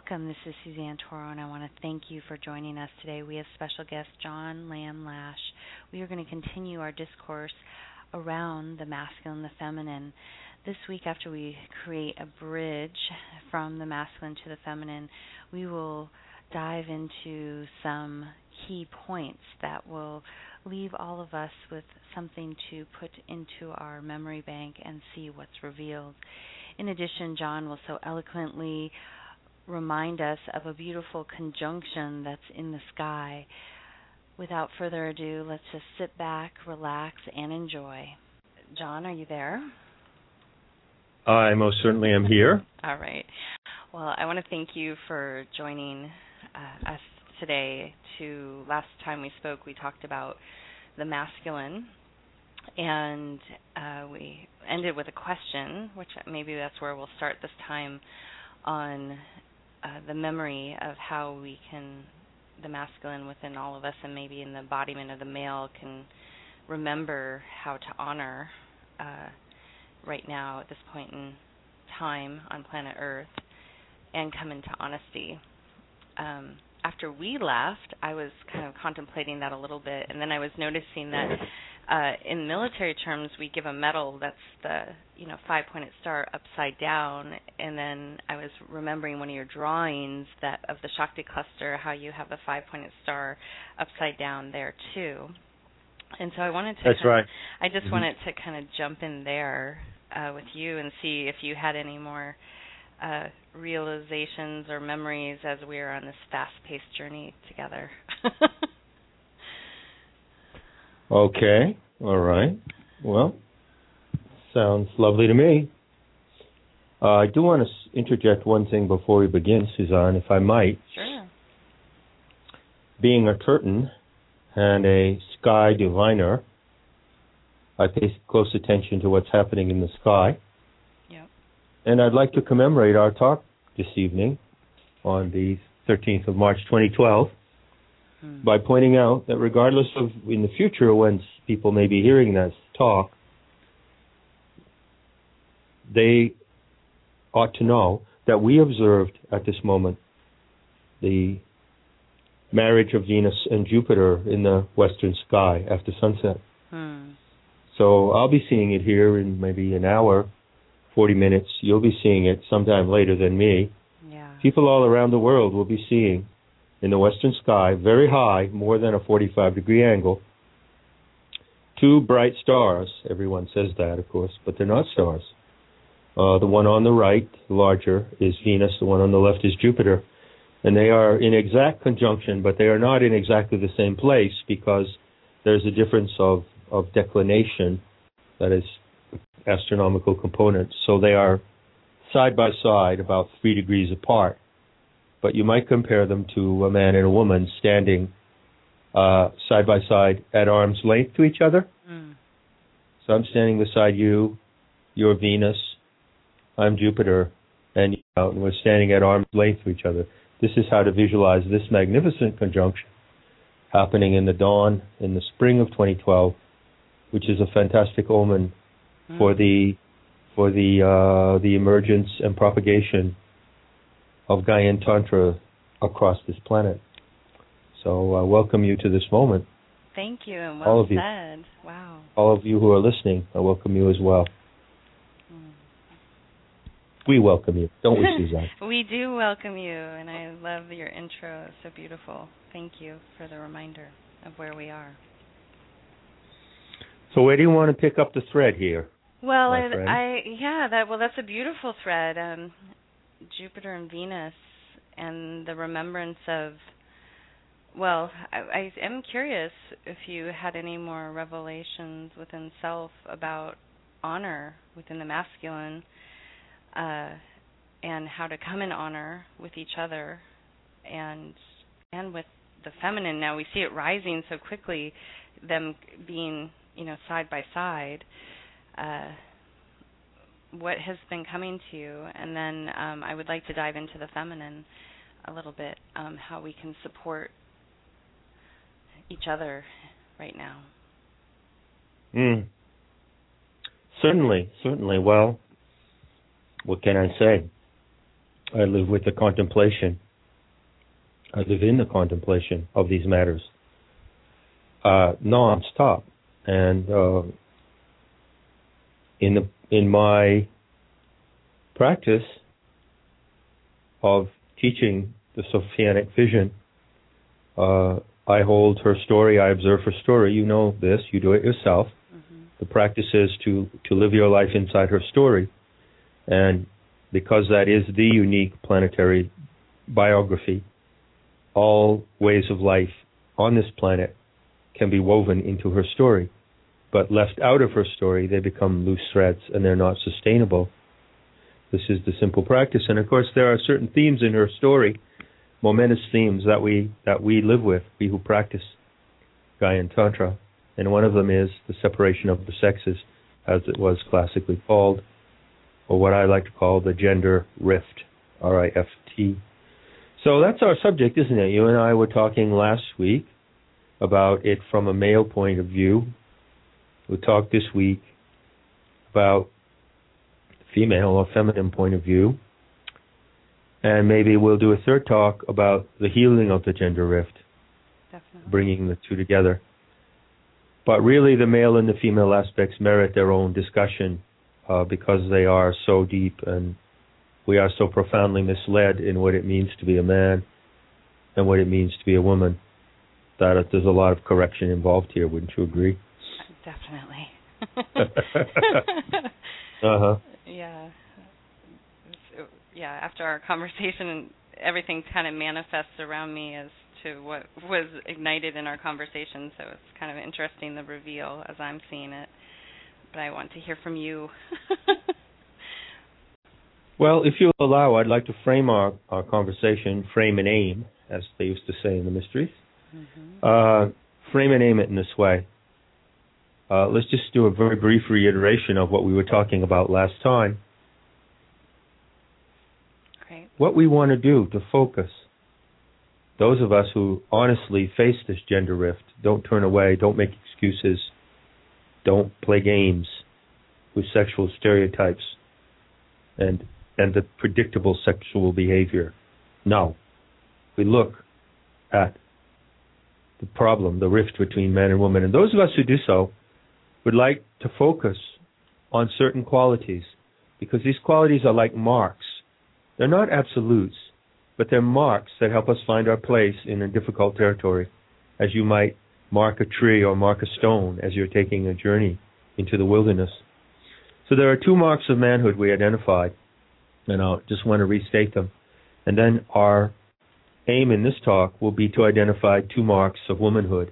Welcome. This is Suzanne Toro, and I want to thank you for joining us today. We have special guest John Lamb Lash. We are going to continue our discourse around the masculine and the feminine. This week, after we create a bridge from the masculine to the feminine, we will dive into some key points that will leave all of us with something to put into our memory bank and see what's revealed. In addition, John will so eloquently remind us of a beautiful conjunction that's in the sky. Without further ado, let's just sit back, relax, and enjoy. John, are you there? I most certainly am here. All right. Well, I want to thank you for joining us today. Last time we spoke, we talked about the masculine, and we ended with a question, which maybe that's where we'll start this time, on the memory of how the masculine within all of us and maybe in the embodiment of the male can remember how to honor right now at this point in time on planet Earth and come into honesty. After we left, I was kind of contemplating that a little bit, and then I was noticing that in military terms, we give a medal that's the 5-pointed star upside down, and then I was remembering one of your drawings that of the Shakti cluster, how you have the 5-pointed star upside down there too. And so I wanted to. That's right. I just wanted to kind of jump in there with you and see if you had any more realizations or memories as we are on this fast-paced journey together. Okay. All right. Well, sounds lovely to me. I do want to interject one thing before we begin, Suzanne, if I might. Sure. Being a Curtin and a sky diviner, I pay close attention to what's happening in the sky. Yep. And I'd like to commemorate our talk this evening on the 13th of March, 2012, by pointing out that regardless of in the future when people may be hearing this talk, they ought to know that we observed at this moment the marriage of Venus and Jupiter in the western sky after sunset. So I'll be seeing it here in maybe an hour, 40 minutes. You'll be seeing it sometime later than me. Yeah. People all around the world will be seeing in the western sky, very high, more than a 45-degree angle, two bright stars. Everyone says that, of course, but they're not stars. The one on the right, larger, is Venus. The one on the left is Jupiter. And they are in exact conjunction, but they are not in exactly the same place because there's a difference of declination, that is, astronomical components. So they are side by side, about 3 degrees apart. But you might compare them to a man and a woman standing side by side at arm's length to each other. So I'm standing beside you, you're Venus, I'm Jupiter, and we're standing at arm's length to each other. This is how to visualize this magnificent conjunction happening in the dawn, in the spring of 2012, which is a fantastic omen for the emergence and propagation of Gaian Tantra across this planet. So I welcome you to this moment. Thank you, and all well of you. said. Wow. All of you who are listening, I welcome you as well. We welcome you, don't we, Suzanne? We do welcome you, and I love your intro. It's so beautiful. Thank you for the reminder of where we are. So where do you want to pick up the thread here? Well, that's a beautiful thread. Jupiter and Venus and the remembrance of, well, I am curious if you had any more revelations within self about honor within the masculine and how to come in honor with each other and with the feminine. Now we see it rising so quickly, them being, side by side. What has been coming to you? And then I would like to dive into the feminine a little bit, how we can support each other right now. Certainly. Well, what can I say? I live with the contemplation. I live in the contemplation of these matters non-stop. And in my practice of teaching the Sophianic vision, I hold her story, I observe her story. You know this, you do it yourself. Mm-hmm. The practice is to live your life inside her story. And because that is the unique planetary biography, all ways of life on this planet can be woven into her story. But left out of her story, they become loose threads and they're not sustainable. This is the simple practice. And of course, there are certain themes in her story, momentous themes that we live with, we who practice Gaian Tantra. And one of them is the separation of the sexes, as it was classically called, or what I like to call the gender rift, R-I-F-T. So that's our subject, isn't it? You and I were talking last week about it from a male point of view. We'll talk this week about female or feminine point of view. And maybe we'll do a third talk about the healing of the gender rift. Definitely. Bringing the two together. But really the male and the female aspects merit their own discussion because they are so deep and we are so profoundly misled in what it means to be a man and what it means to be a woman that there's a lot of correction involved here. Wouldn't you agree? Definitely. Uh-huh. Yeah. Yeah, after our conversation, everything kind of manifests around me as to what was ignited in our conversation, so it's kind of interesting, the reveal, as I'm seeing it. But I want to hear from you. Well, if you'll allow, I'd like to frame our conversation, frame and aim, as they used to say in the mysteries. Mm-hmm. Frame and aim it in this way. Let's just do a very brief reiteration of what we were talking about last time. Great. What we want to do to focus, those of us who honestly face this gender rift, don't turn away, don't make excuses, don't play games with sexual stereotypes and the predictable sexual behavior. No. We look at the problem, the rift between man and woman. And those of us who do so would like to focus on certain qualities, because these qualities are like marks. They're not absolutes, but they're marks that help us find our place in a difficult territory, as you might mark a tree or mark a stone as you're taking a journey into the wilderness. So there are two marks of manhood we identified, and I just want to restate them. And then our aim in this talk will be to identify two marks of womanhood.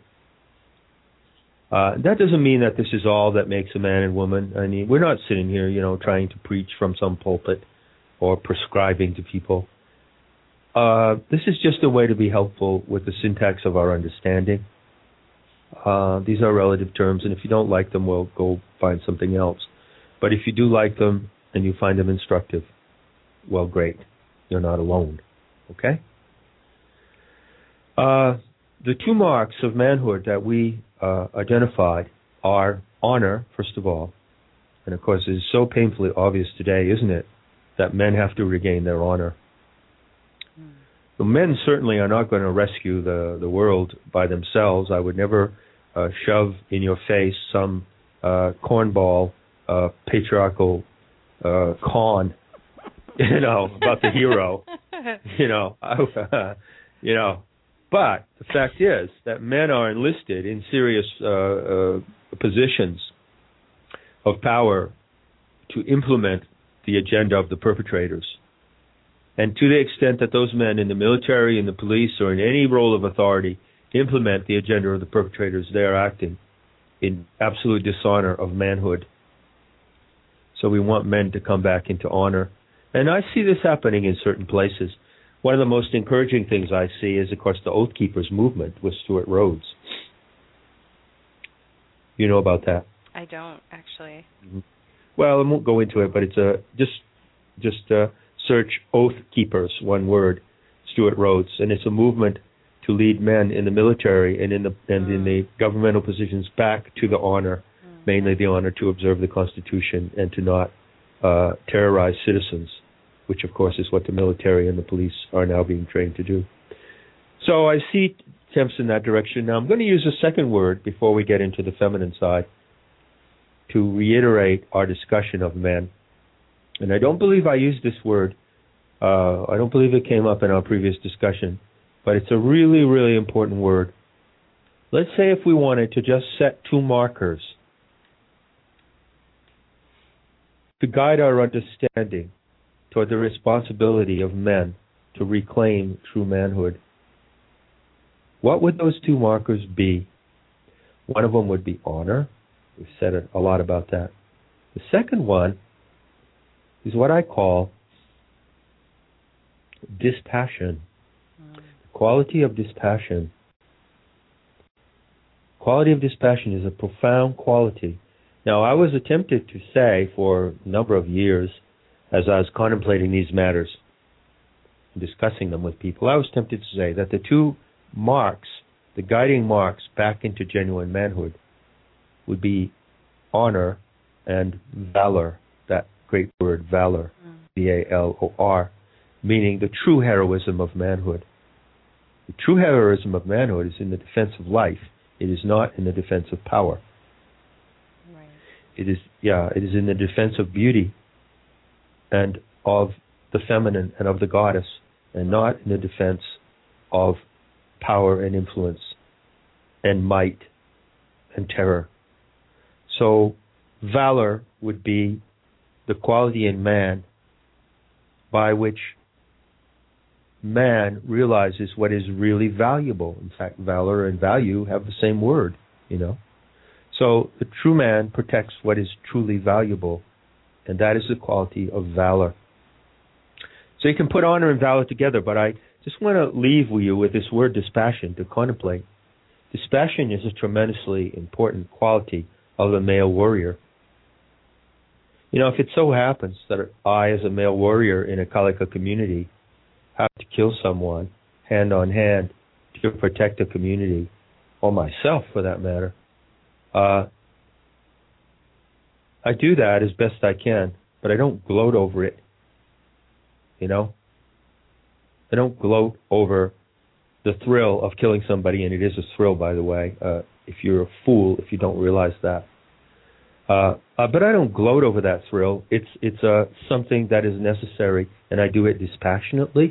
That doesn't mean that this is all that makes a man and woman. I mean, we're not sitting here, trying to preach from some pulpit or prescribing to people. This is just a way to be helpful with the syntax of our understanding. These are relative terms, and if you don't like them, well, go find something else. But if you do like them and you find them instructive, well, great. You're not alone. Okay? The two marks of manhood that we identified are honor, first of all. And of course, it is so painfully obvious today, isn't it, that men have to regain their honor. The men certainly are not going to rescue the world by themselves. I would never shove in your face some cornball patriarchal con, about the hero, But the fact is that men are enlisted in serious positions of power to implement the agenda of the perpetrators. And to the extent that those men in the military, in the police, or in any role of authority implement the agenda of the perpetrators, they are acting in absolute dishonor of manhood. So we want men to come back into honor. And I see this happening in certain places. One of the most encouraging things I see is, of course, the Oath Keepers movement with Stuart Rhodes. You know about that? I don't, actually. Mm-hmm. Well, I won't go into it, but it's just search Oath Keepers, one word, Stuart Rhodes, and it's a movement to lead men in the military and in the governmental positions back to the honor, mainly the honor to observe the Constitution and to not terrorize citizens. which of course is what the military and the police are now being trained to do. So I see attempts in that direction. Now I'm going to use a second word before we get into the feminine side to reiterate our discussion of men. And I don't believe I used this word. I don't believe it came up in our previous discussion, but it's a really, really important word. Let's say if we wanted to just set two markers to guide our understanding toward the responsibility of men to reclaim true manhood, what would those two markers be? One of them would be honor. We've said a lot about that. The second one is what I call dispassion. The quality of dispassion. Quality of dispassion is a profound quality. Now, I was tempted to say for a number of years, as I was contemplating these matters and discussing them with people, I was tempted to say that the two marks, the guiding marks back into genuine manhood, would be honor and valor, that great word valor, V-A-L-O-R, meaning the true heroism of manhood. The true heroism of manhood is in the defense of life. It is not in the defense of power. Right. It is in the defense of beauty and of the feminine and of the goddess, and not in the defense of power and influence and might and terror. So valor would be the quality in man by which man realizes what is really valuable. In fact, valor and value have the same word, So the true man protects what is truly valuable, and that is the quality of valor. So you can put honor and valor together, but I just want to leave you with this word dispassion to contemplate. Dispassion is a tremendously important quality of the male warrior. If it so happens that I, as a male warrior in a Kalika community, have to kill someone hand on hand to protect the community, or myself for that matter, I do that as best I can, but I don't gloat over it. I don't gloat over the thrill of killing somebody, and it is a thrill, by the way, if you're a fool if you don't realize that. But I don't gloat over that thrill. It's something that is necessary, and I do it dispassionately.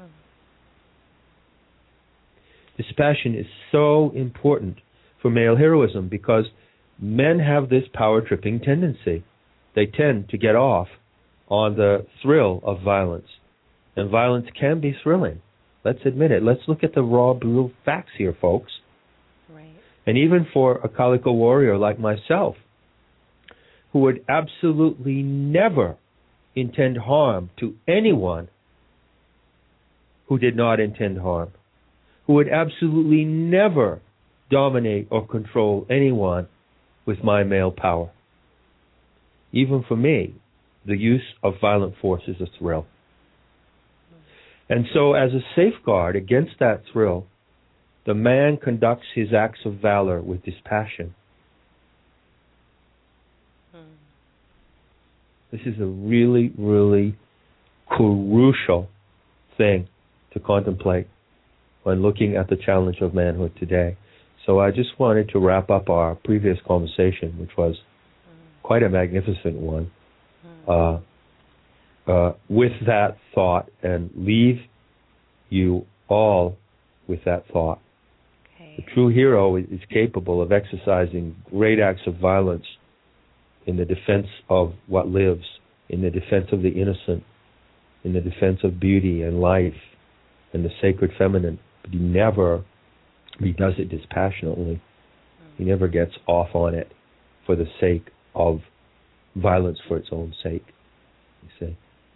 Dispassion is so important for male heroism because men have this power-tripping tendency. They tend to get off on the thrill of violence. And violence can be thrilling. Let's admit it. Let's look at the raw, brutal facts here, folks. Right. And even for a Kalika warrior like myself, who would absolutely never intend harm to anyone who did not intend harm, who would absolutely never dominate or control anyone with my male power. Even for me, the use of violent force is a thrill. And so as a safeguard against that thrill, the man conducts his acts of valor with dispassion. This is a really, really crucial thing to contemplate when looking at the challenge of manhood today. So I just wanted to wrap up our previous conversation, which was quite a magnificent one, with that thought, and leave you all with that thought. Okay. The true hero is capable of exercising great acts of violence in the defense of what lives, in the defense of the innocent, in the defense of beauty and life and the sacred feminine. But he does it dispassionately. He never gets off on it for the sake of violence for its own sake, you see.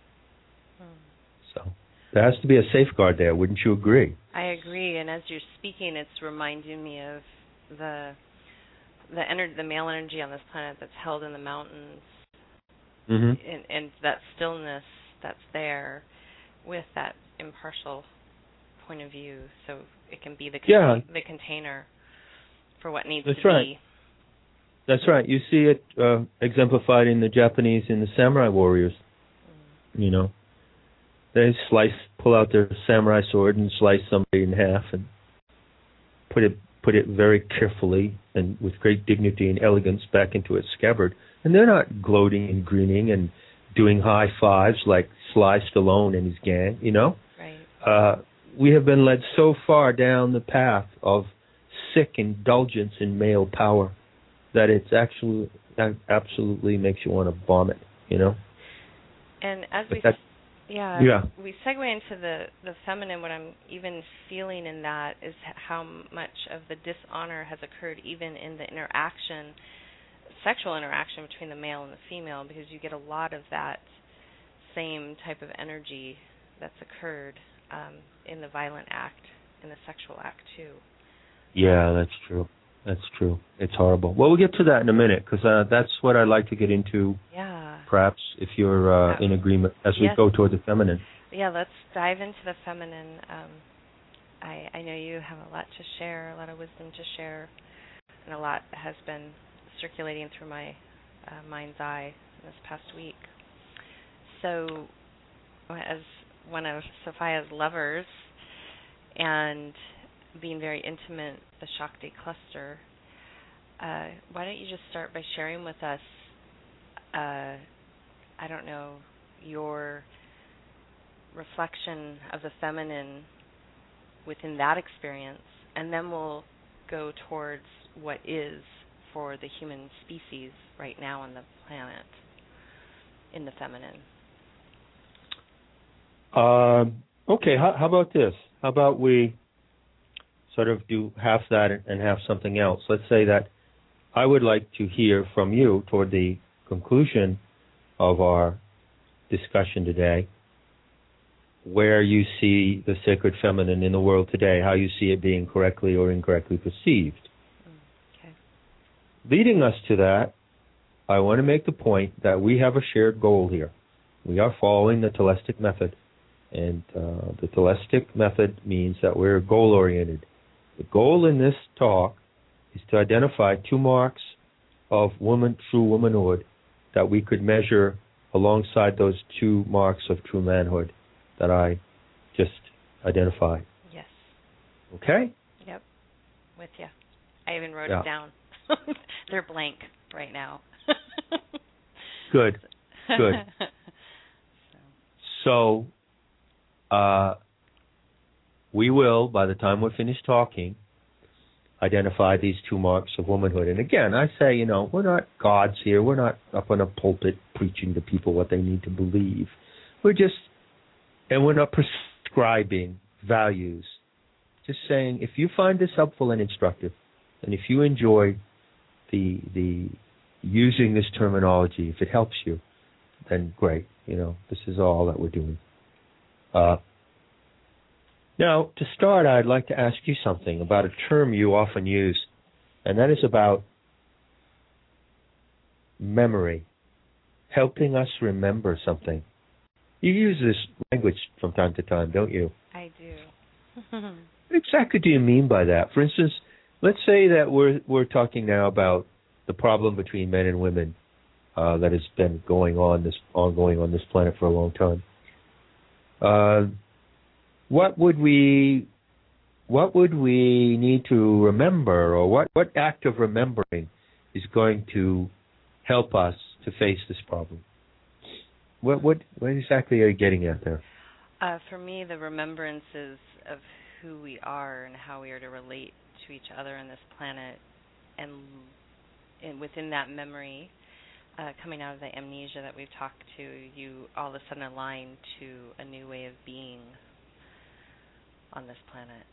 So there has to be a safeguard there, wouldn't you agree? I agree, and as you're speaking, it's reminding me of the male energy on this planet that's held in the mountains, and that stillness that's there with that impartial point of view, so it can be the container for what needs to be. That's right. You see it exemplified in the Japanese, in the samurai warriors. They pull out their samurai sword and slice somebody in half and put it very carefully and with great dignity and elegance back into its scabbard. And they're not gloating and grinning and doing high fives like Sly Stallone and his gang, you know? Right. We have been led so far down the path of sick indulgence in male power that that absolutely makes you want to vomit, you know? And as we segue into the feminine, what I'm even feeling in that is how much of the dishonor has occurred even in the sexual interaction between the male and the female, because you get a lot of that same type of energy that's occurred in the violent act, in the sexual act too. Yeah, that's true. That's true. It's horrible. Well, we'll get to that in a minute, because that's what I'd like to get into. Yeah. Perhaps, if you're in agreement, as we go toward the feminine. Yeah, let's dive into the feminine. I know you have a lot to share, a lot of wisdom to share, and a lot has been circulating through my mind's eye in this past week. So, as one of Sophia's lovers and being very intimate, the Shakti cluster, why don't you just start by sharing with us, I don't know, your reflection of the feminine within that experience, and then we'll go towards what is for the human species right now on the planet in the feminine. Okay, how about this? How about we sort of do half that and half something else? Let's say that I would like to hear from you toward the conclusion of our discussion today, where you see the sacred feminine in the world today, how you see it being correctly or incorrectly perceived. Okay. Leading us to that, I want to make the point that we have a shared goal here. We are following the Telestic method, and the Telestic method means that we're goal-oriented. The goal in this talk is to identify 2 marks of true womanhood that we could measure alongside those 2 marks of true manhood that I just identified. Yes. Okay? Yep. With you. I even wrote it down. They're blank right now. Good. So, we will, by the time we're finished talking, identify these 2 marks of womanhood. And again, I say, we're not gods here. We're not up on a pulpit preaching to people what they need to believe. We're not prescribing values. Just saying, if you find this helpful and instructive, and if you enjoy the using this terminology, if it helps you, then great. This is all that we're doing. Now, to start, I'd like to ask you something about a term you often use, and that is about memory, helping us remember something. You use this language from time to time, don't you? I do. What exactly do you mean by that? For instance, let's say that we're talking now about the problem between men and women that has been ongoing on this planet for a long time. What would we need to remember, or what act of remembering is going to help us to face this problem? What exactly are you getting at there? For me, the remembrances of who we are and how we are to relate to each other on this planet, and within that memory, coming out of the amnesia that we've talked to, you all of a sudden align to a new way of being on this planet.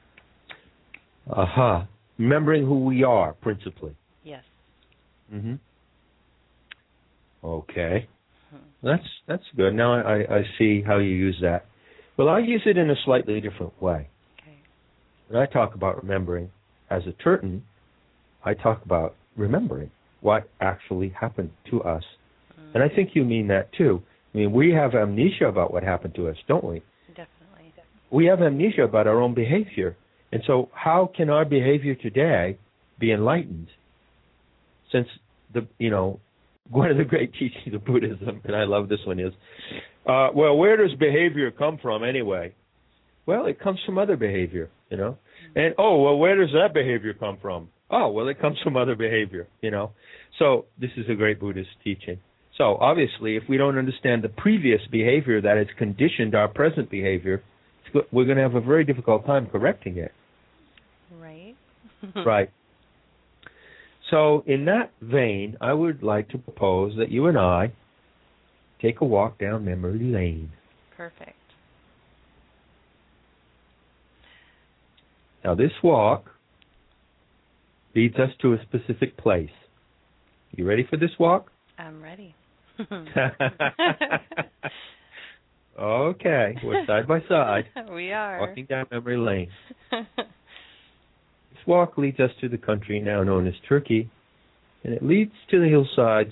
Aha. Remembering who we are, principally. Yes. Mm-hmm. Okay. That's good. Now I see how you use that. Well, I use it in a slightly different way. Okay. When I talk about remembering as a Turton, I talk about remembering what actually happened to us. And I think you mean that too. I mean, we have amnesia about what happened to us, don't we? Definitely. We have amnesia about our own behavior. And so how can our behavior today be enlightened? Since one of the great teachings of Buddhism, and I love this one, is, well, where does behavior come from anyway? Well, it comes from other behavior, you know. And, oh, well, where does that behavior come from? Oh, well, it comes from other behavior, you know. So this is a great Buddhist teaching. So obviously, if we don't understand the previous behavior that has conditioned our present behavior, we're going to have a very difficult time correcting it. Right. Right. So in that vein, I would like to propose that you and I take a walk down memory lane. Perfect. Now this walk leads us to a specific place. You ready for this walk? I'm ready. Okay, we're side by side. We are. Walking down memory lane. This walk leads us to the country now known as Turkey, and it leads to the hillsides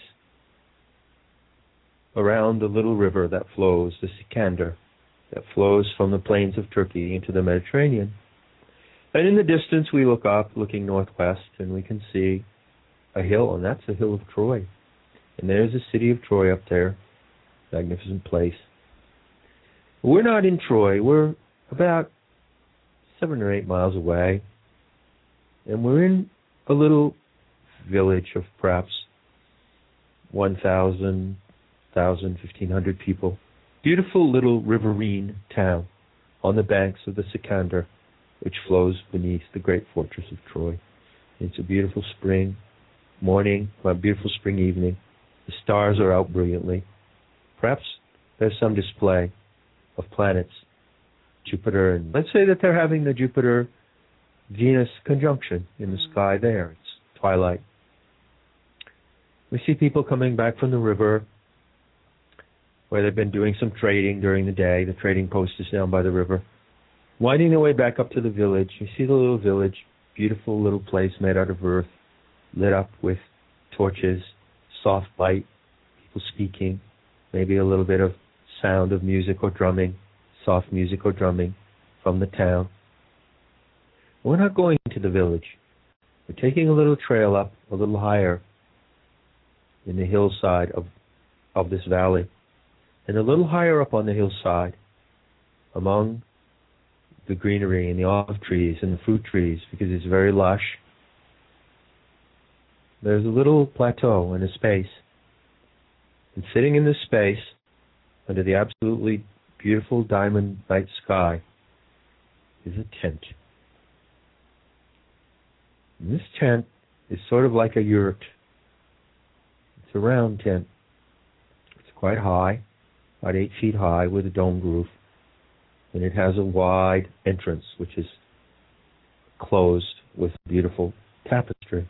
around the little river that flows, the Sikander, that flows from the plains of Turkey into the Mediterranean. And in the distance we look up, looking northwest, and we can see a hill, and that's the hill of Troy. And there's the city of Troy up there, magnificent place. We're not in Troy. We're about 7 or 8 miles away, and we're in a little village of perhaps 1,000, 1,500 people. Beautiful little riverine town on the banks of the Sikander, which flows beneath the great fortress of Troy. It's a beautiful spring morning, a beautiful spring evening. The stars are out brilliantly. Perhaps there's some display of planets, Jupiter, and let's say that they're having the Jupiter-Venus conjunction in the sky there. It's twilight. We see people coming back from the river where they've been doing some trading during the day. The trading post is down by the river. Winding their way back up to the village, you see the little village, beautiful little place made out of earth, lit up with torches, soft light, people speaking, maybe a little bit of sound of music or drumming, soft music or drumming from the town. We're not going to the village. We're taking a little trail up, a little higher in the hillside of this valley. And a little higher up on the hillside, among the greenery and the olive trees and the fruit trees, because it's very lush, there's a little plateau and a space. And sitting in this space, under the absolutely beautiful diamond night sky, is a tent. And this tent is sort of like a yurt. It's a round tent. It's quite high, about 8 feet high, with a domed roof. And it has a wide entrance, which is closed with beautiful tapestry.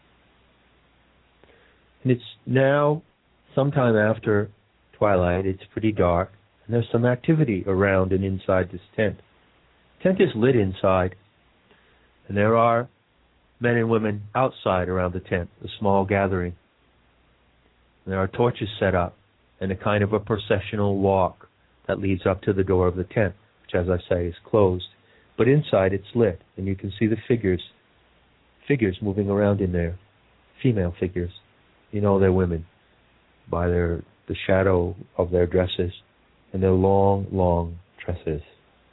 And it's now sometime after twilight. It's pretty dark, and there's some activity around and inside this tent. The tent is lit inside, and there are men and women outside around the tent, a small gathering. And there are torches set up, and a kind of a processional walk that leads up to the door of the tent, which, as I say, is closed. But inside it's lit, and you can see the figures moving around in there, female figures. You know they're women by the shadow of their dresses and their long, long tresses.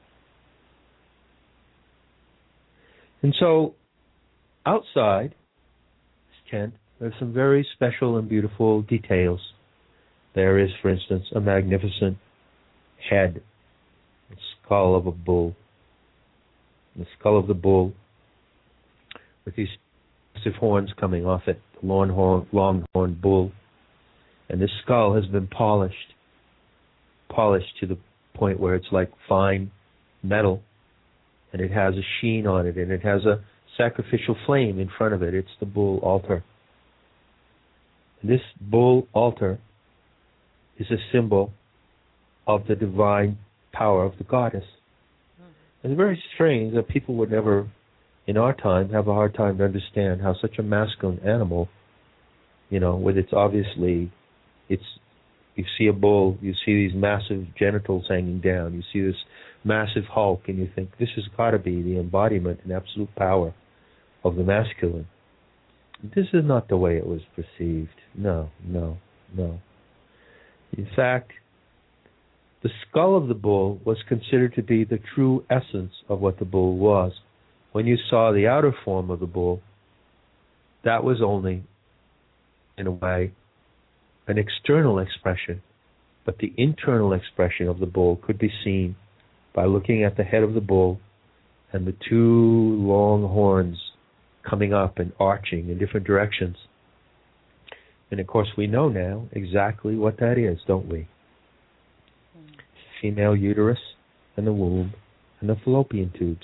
And so outside this tent, there's some very special and beautiful details. There is, for instance, a magnificent head, the skull of a bull. The skull of the bull with these massive horns coming off it, the long-horned bull. And this skull has been polished to the point where it's like fine metal, and it has a sheen on it, and it has a sacrificial flame in front of it. It's the bull altar. And this bull altar is a symbol of the divine power of the goddess. And it's very strange that people would never, in our time, have a hard time to understand how such a masculine animal, with its obviously, you see a bull, you see these massive genitals hanging down, you see this massive hulk, and you think this has got to be the embodiment and absolute power of the masculine. This is not the way it was perceived. No, no, no. In fact, the skull of the bull was considered to be the true essence of what the bull was. When you saw the outer form of the bull, that was only, in a way, an external expression. But the internal expression of the bull could be seen by looking at the head of the bull and the two long horns coming up and arching in different directions. And of course we know now exactly what that is, don't we? Female uterus and the womb and the fallopian tubes.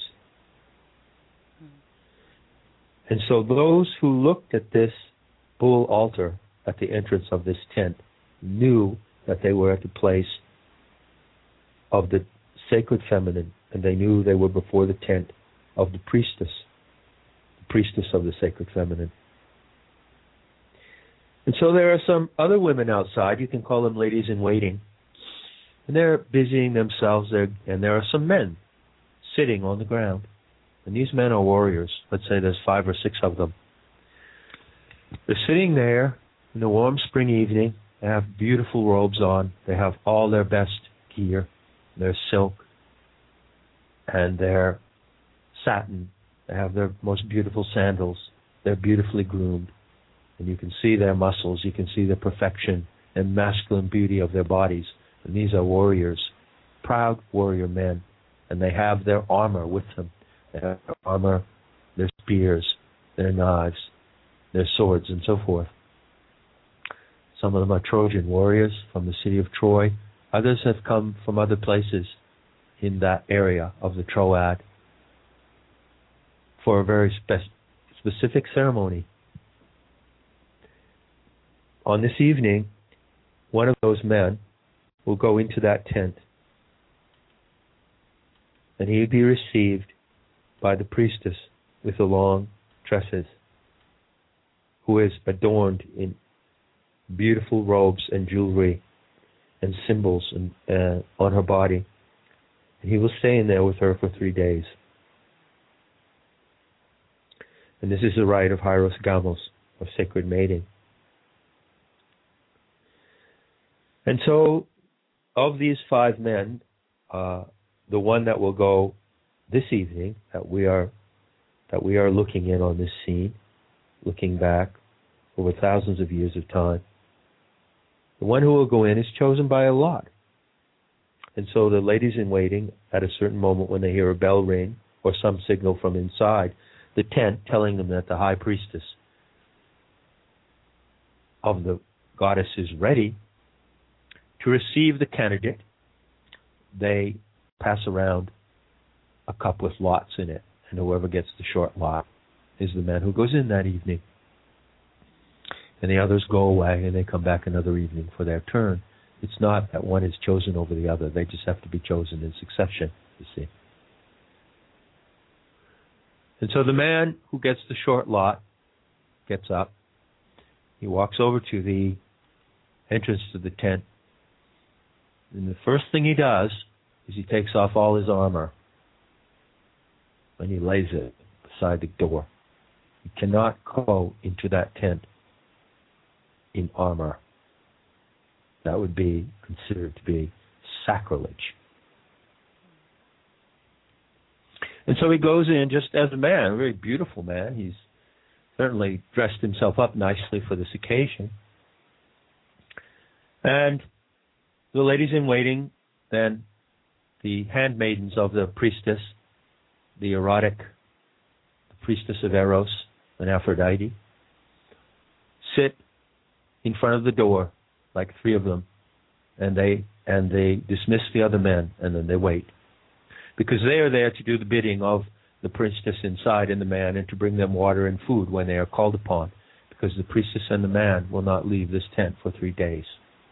And so those who looked at this bull altar at the entrance of this tent knew that they were at the place of the sacred feminine, and they knew they were before the tent of the priestess of the sacred feminine. And so there are some other women outside, you can call them ladies in waiting, and they're busying themselves there, and there are some men sitting on the ground. And these men are warriors. Let's say there's 5 or 6 of them. They're sitting there in the warm spring evening. They have beautiful robes on. They have all their best gear, their silk and their satin. They have their most beautiful sandals. They're beautifully groomed. And you can see their muscles. You can see the perfection and masculine beauty of their bodies. And these are warriors, proud warrior men. And they have their armor with them. They have their armor, their spears, their knives, their swords, and so forth. Some of them are Trojan warriors from the city of Troy. Others have come from other places in that area of the Troad for a very specific ceremony. On this evening, one of those men will go into that tent, and he will be received by the priestess with the long tresses, who is adorned in beautiful robes and jewelry and symbols on her body. And he will stay in there with her for 3 days. And this is the rite of Hieros Gamos, of sacred mating. And so, of these 5 men, the one that will go this evening, that we are looking in on this scene, looking back over thousands of years of time, the one who will go in is chosen by a lot. And so the ladies in waiting, at a certain moment when they hear a bell ring or some signal from inside the tent telling them that the high priestess of the goddess is ready to receive the candidate, they pass around a cup with lots in it, and whoever gets the short lot is the man who goes in that evening. And the others go away and they come back another evening for their turn. It's not that one is chosen over the other. They just have to be chosen in succession, you see. And so the man who gets the short lot gets up. He walks over to the entrance to the tent. And the first thing he does is he takes off all his armor and he lays it beside the door. You cannot go into that tent in armor. That would be considered to be sacrilege. And so he goes in just as a man, a very beautiful man. He's certainly dressed himself up nicely for this occasion. And the ladies in waiting, then the handmaidens of the priestess, the erotic, the priestess of Eros and Aphrodite, sit in front of the door, like 3 of them, and they dismiss the other men, and then they wait. Because they are there to do the bidding of the priestess inside and the man, and to bring them water and food when they are called upon, because the priestess and the man will not leave this tent for 3 days.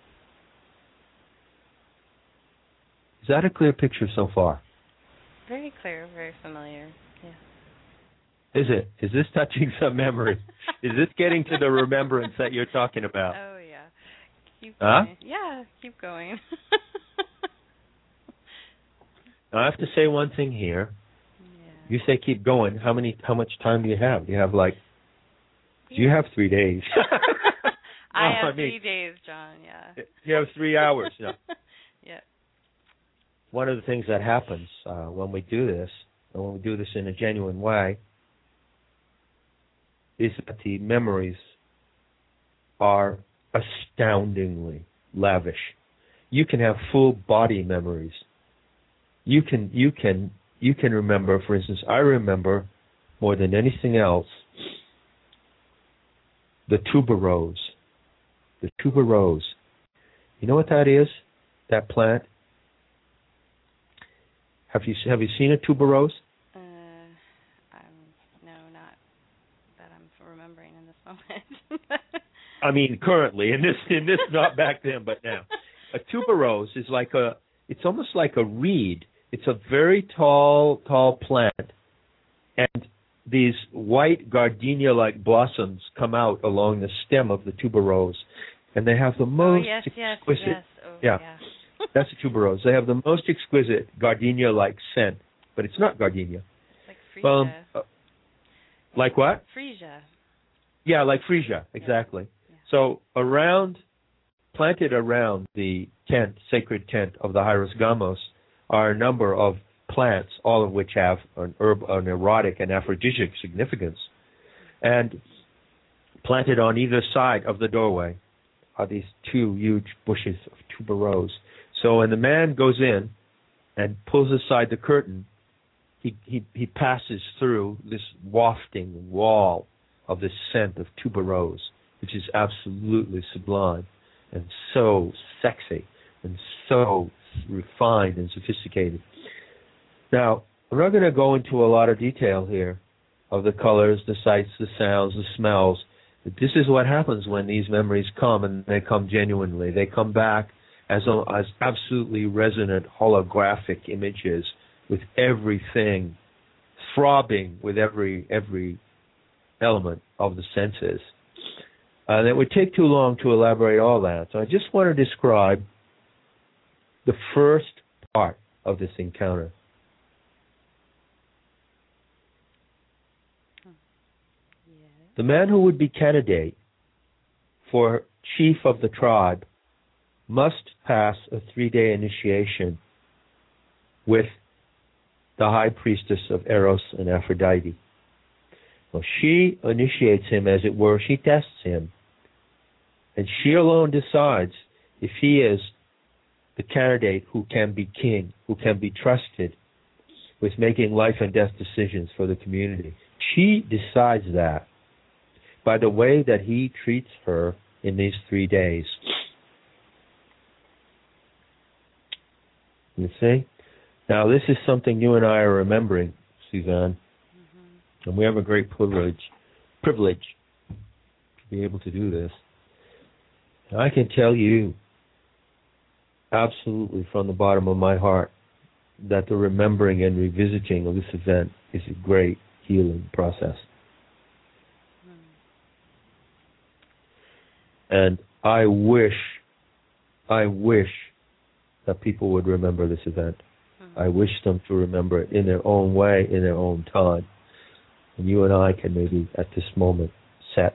Is that a clear picture so far? Very clear, very familiar. Yeah. Is it? Is this touching some memory? Is this getting to the remembrance that you're talking about? Oh, yeah. Keep going. Huh? Yeah, keep going. I have to say one thing here. Yeah. You say keep going. How much time do you have? Do you have like You have 3 days. I have 3 days, John, yeah. You have 3 hours. No. Yeah. One of the things that happens when we do this, and when we do this in a genuine way, is that the memories are astoundingly lavish. You can have full body memories. You can remember, for instance, I remember more than anything else the tuberose. The tuberose. You know what that is? That plant? Have you seen a tuberose? No, not that I'm remembering in this moment. I mean, currently in this, not back then, but now. A tuberose is it's almost like a reed. It's a very tall plant, and these white gardenia-like blossoms come out along the stem of the tuberose, and they have the most exquisite. Yes. Oh, yeah. That's a tuberose. They have the most exquisite gardenia-like scent, but it's not gardenia. Like freesia. Like what? Freesia. Yeah, like freesia, exactly. Yeah. So planted around the sacred tent of the Hieros Gamos, are a number of plants, all of which have an erotic and aphrodisiac significance. And planted on either side of the doorway are these 2 huge bushes of tuberose. So when the man goes in and pulls aside the curtain, he passes through this wafting wall of this scent of tuberose, which is absolutely sublime and so sexy and so refined and sophisticated. Now, I'm not going to go into a lot of detail here of the colors, the sights, the sounds, the smells. But this is what happens when these memories come, and they come genuinely. They come back as absolutely resonant holographic images with everything throbbing with every element of the senses. And it would take too long to elaborate all that. So I just want to describe the first part of this encounter. The man who would be candidate for chief of the tribe must pass a 3-day initiation with the high priestess of Eros and Aphrodite. Well, she initiates him, as it were. She tests him. And she alone decides if he is the candidate who can be king, who can be trusted with making life and death decisions for the community. She decides that by the way that he treats her in these 3 days. You see? Now, this is something you and I are remembering, Suzanne. Mm-hmm. And we have a great privilege to be able to do this. And I can tell you absolutely from the bottom of my heart that the remembering and revisiting of this event is a great healing process. And I wish that people would remember this event. I wish them to remember it in their own way, in their own time. And you and I can maybe at this moment set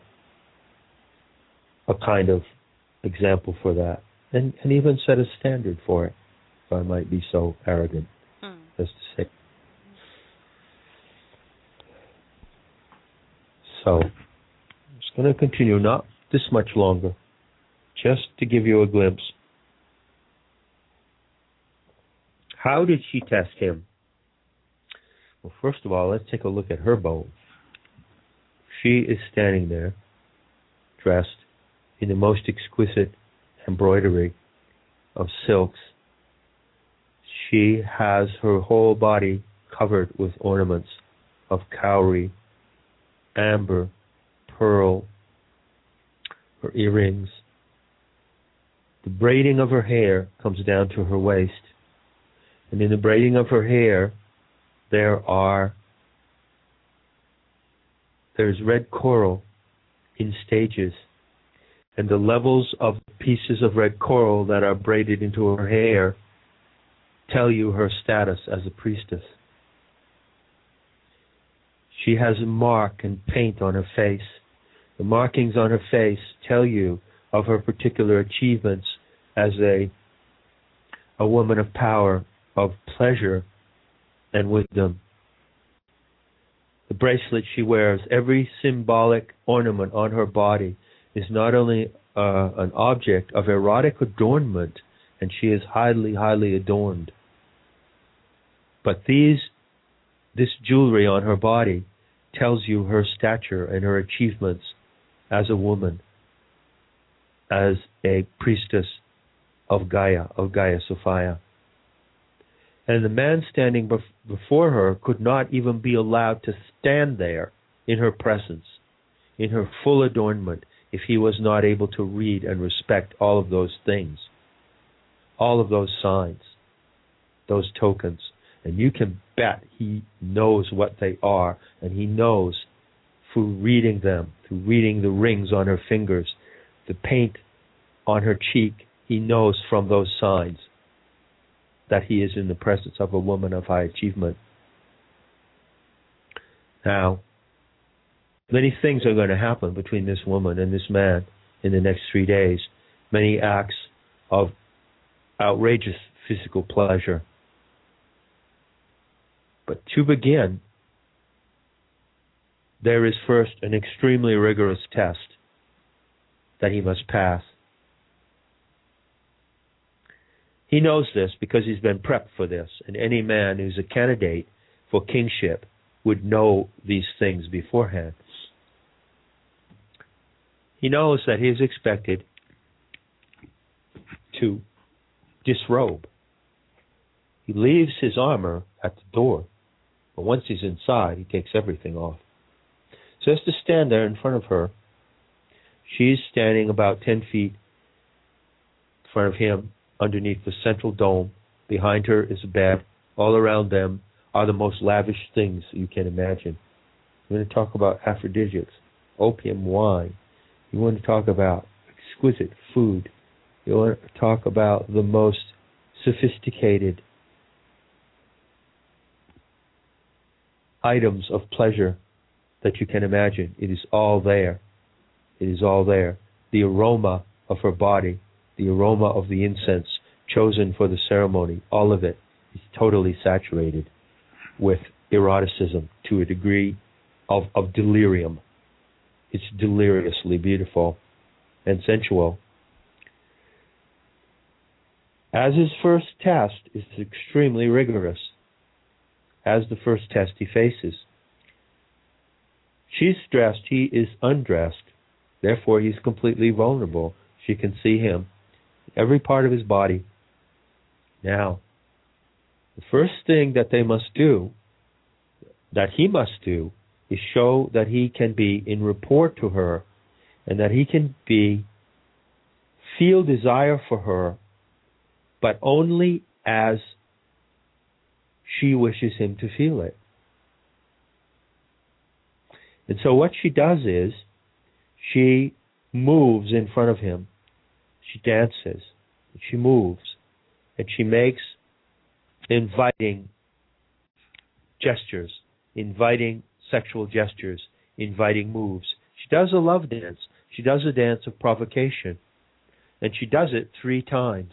a kind of example for that, and even set a standard for it, if I might be so arrogant as to say. So, I'm just going to continue, not this much longer, just to give you a glimpse. How did she test him? Well, first of all, let's take a look at her bow. She is standing there, dressed in the most exquisite embroidery of silks. She has her whole body covered with ornaments of cowrie, amber, pearl, her earrings. The braiding of her hair comes down to her waist. And in the braiding of her hair, there's red coral in stages. And the levels of pieces of red coral that are braided into her hair tell you her status as a priestess. She has a mark and paint on her face The markings on her face tell you of her particular achievements as a woman of power, of pleasure, and wisdom. The bracelet she wears, every symbolic ornament on her body, is not only an object of erotic adornment, and she is highly, highly adorned, but this jewelry on her body tells you her stature and her achievements as a woman, as a priestess of Gaia Sophia. And the man standing before her could not even be allowed to stand there in her presence, in her full adornment, if he was not able to read and respect all of those things, all of those signs, those tokens. And you can bet he knows what they are, and he knows through reading them, through reading the rings on her fingers, the paint on her cheek, he knows from those signs that he is in the presence of a woman of high achievement. Now, many things are going to happen between this woman and this man in the next 3 days. Many acts of outrageous physical pleasure. But to begin, there is first an extremely rigorous test that he must pass. He knows this because he's been prepped for this, and any man who's a candidate for kingship would know these things beforehand. He knows that he is expected to disrobe. He leaves his armor at the door, but once he's inside, he takes everything off. So he has to stand there in front of her. She's standing about 10 feet in front of him, underneath the central dome. Behind her is a bed. All around them are the most lavish things you can imagine. You want to talk about aphrodisiacs, opium wine. You want to talk about exquisite food. You want to talk about the most sophisticated items of pleasure that you can imagine. It is all there. It is all there. The aroma of her body, the aroma of the incense chosen for the ceremony, all of it is totally saturated with eroticism to a degree of delirium. It's deliriously beautiful and sensual. As his first test is extremely rigorous, as the first test he faces. She's dressed, he is undressed, therefore he's completely vulnerable. She can see him, every part of his body. Now, the first thing that they must do, that he must do, is show that he can be in rapport to her, and that he can feel desire for her, but only as she wishes him to feel it. And so what she does is, she moves in front of him. She dances, she moves, and she makes inviting gestures, inviting sexual gestures, inviting moves. She does a love dance. She does a dance of provocation. And she does it 3 times.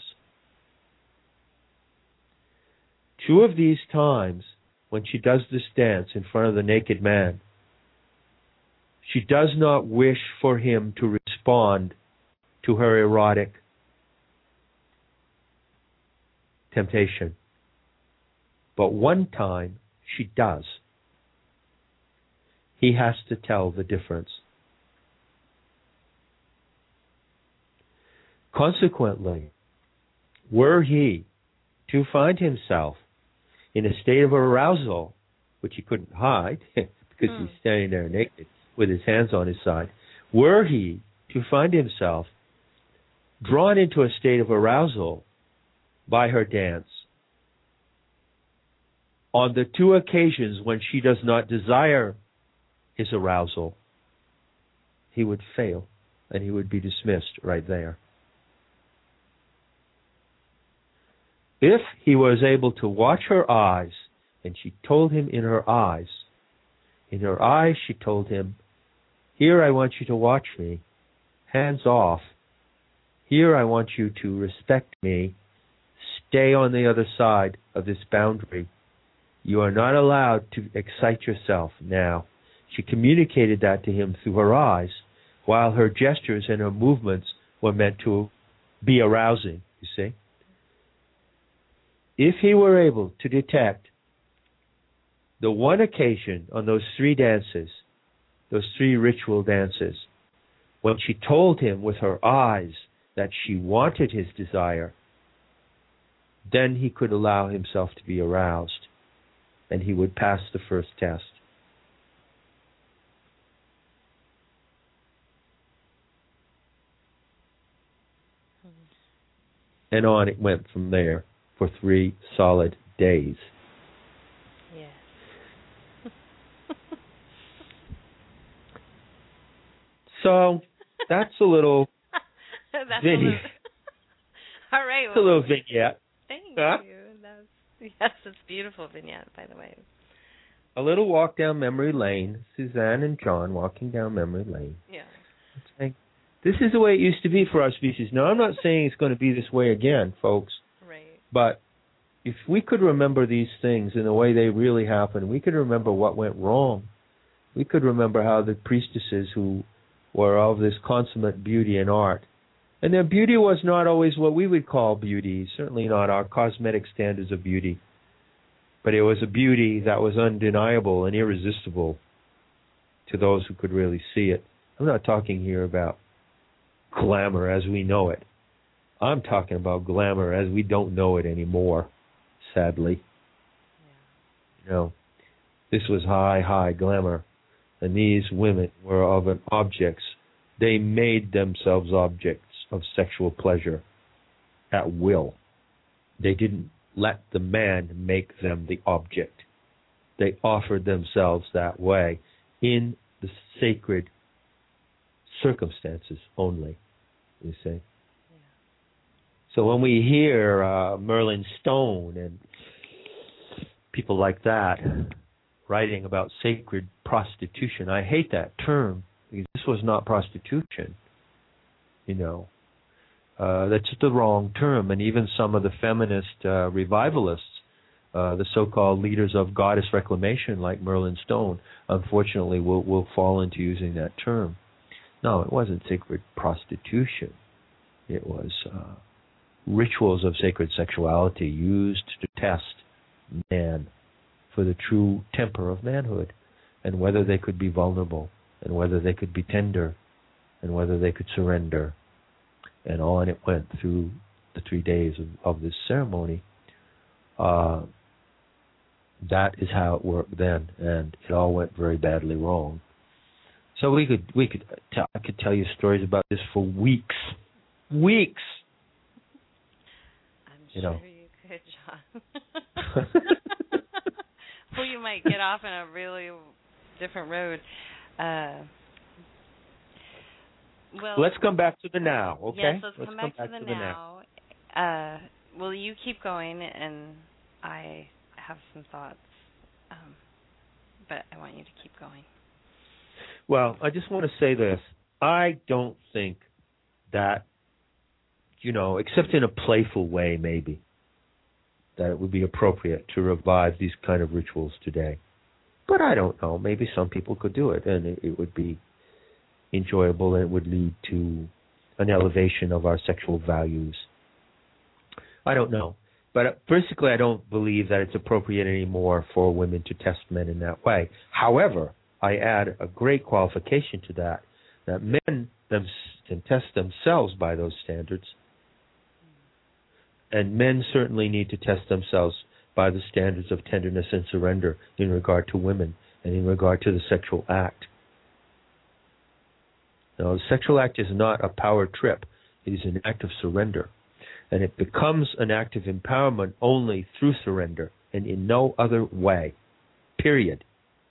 2 of these times, when she does this dance in front of the naked man, she does not wish for him to respond to her erotic temptation. But one time, she does. He has to tell the difference. Consequently, were he to find himself in a state of arousal, which he couldn't hide because he's standing there naked with his hands on his side, were he to find himself drawn into a state of arousal by her dance, on the 2 occasions when she does not desire his arousal, he would fail and he would be dismissed right there. If he was able to watch her eyes, and she told him in her eyes she told him, Here I want you to watch me. Hands off. Here I want you to respect me. Stay on the other side of this boundary. You are not allowed to excite yourself now. She communicated that to him through her eyes, while her gestures and her movements were meant to be arousing, you see. If he were able to detect the one occasion on those 3 dances, those 3 ritual dances, when she told him with her eyes that she wanted his desire, then he could allow himself to be aroused, and he would pass the first test. And on it went from there for 3 solid days. Yes. So that's a little vignette. All right. Well, a little vignette. Thank you. Yes, it's a beautiful vignette, by the way. A little walk down memory lane. Suzanne and John walking down memory lane. Yeah. Saying, this is the way it used to be for our species. Now, I'm not saying it's going to be this way again, folks. Right. But if we could remember these things in the way they really happened, we could remember what went wrong. We could remember how the priestesses who were of this consummate beauty and art, and their beauty was not always what we would call beauty, certainly not our cosmetic standards of beauty, but it was a beauty that was undeniable and irresistible to those who could really see it. I'm not talking here about glamour as we know it. I'm talking about glamour as we don't know it anymore, sadly. Yeah. You know, this was high glamour, and these women were of an objects. They made themselves objects of sexual pleasure at will. They didn't let the man make them the object. They offered themselves that way in the sacred circumstances only, you see. Yeah. So when we hear Merlin Stone and people like that writing about sacred prostitution, I hate that term, because this was not prostitution, you know. That's the wrong term, and even some of the feminist revivalists, the so-called leaders of goddess reclamation like Merlin Stone, unfortunately will fall into using that term. No, it wasn't sacred prostitution. It was rituals of sacred sexuality used to test man for the true temper of manhood, and whether they could be vulnerable, and whether they could be tender, and whether they could surrender. And on it went through the 3 days of this ceremony. That is how it worked then, and it all went very badly wrong. So I could tell you stories about this for weeks. I'm sure you could, John. Well, you might get off in a really different road. Well, let's come back to the now, okay? Yes, let's come back to the now. Well, you keep going, and I have some thoughts, but I want you to keep going. Well, I just want to say this. I don't think that, except in a playful way maybe, that it would be appropriate to revive these kind of rituals today. But I don't know. Maybe some people could do it, and it would be enjoyable, and it would lead to an elevation of our sexual values. I don't know. But basically, I don't believe that it's appropriate anymore for women to test men in that way. However, I add a great qualification to that men can test themselves by those standards. And men certainly need to test themselves by the standards of tenderness and surrender in regard to women and in regard to the sexual act. Now, the sexual act is not a power trip. It is an act of surrender. And it becomes an act of empowerment only through surrender and in no other way, period.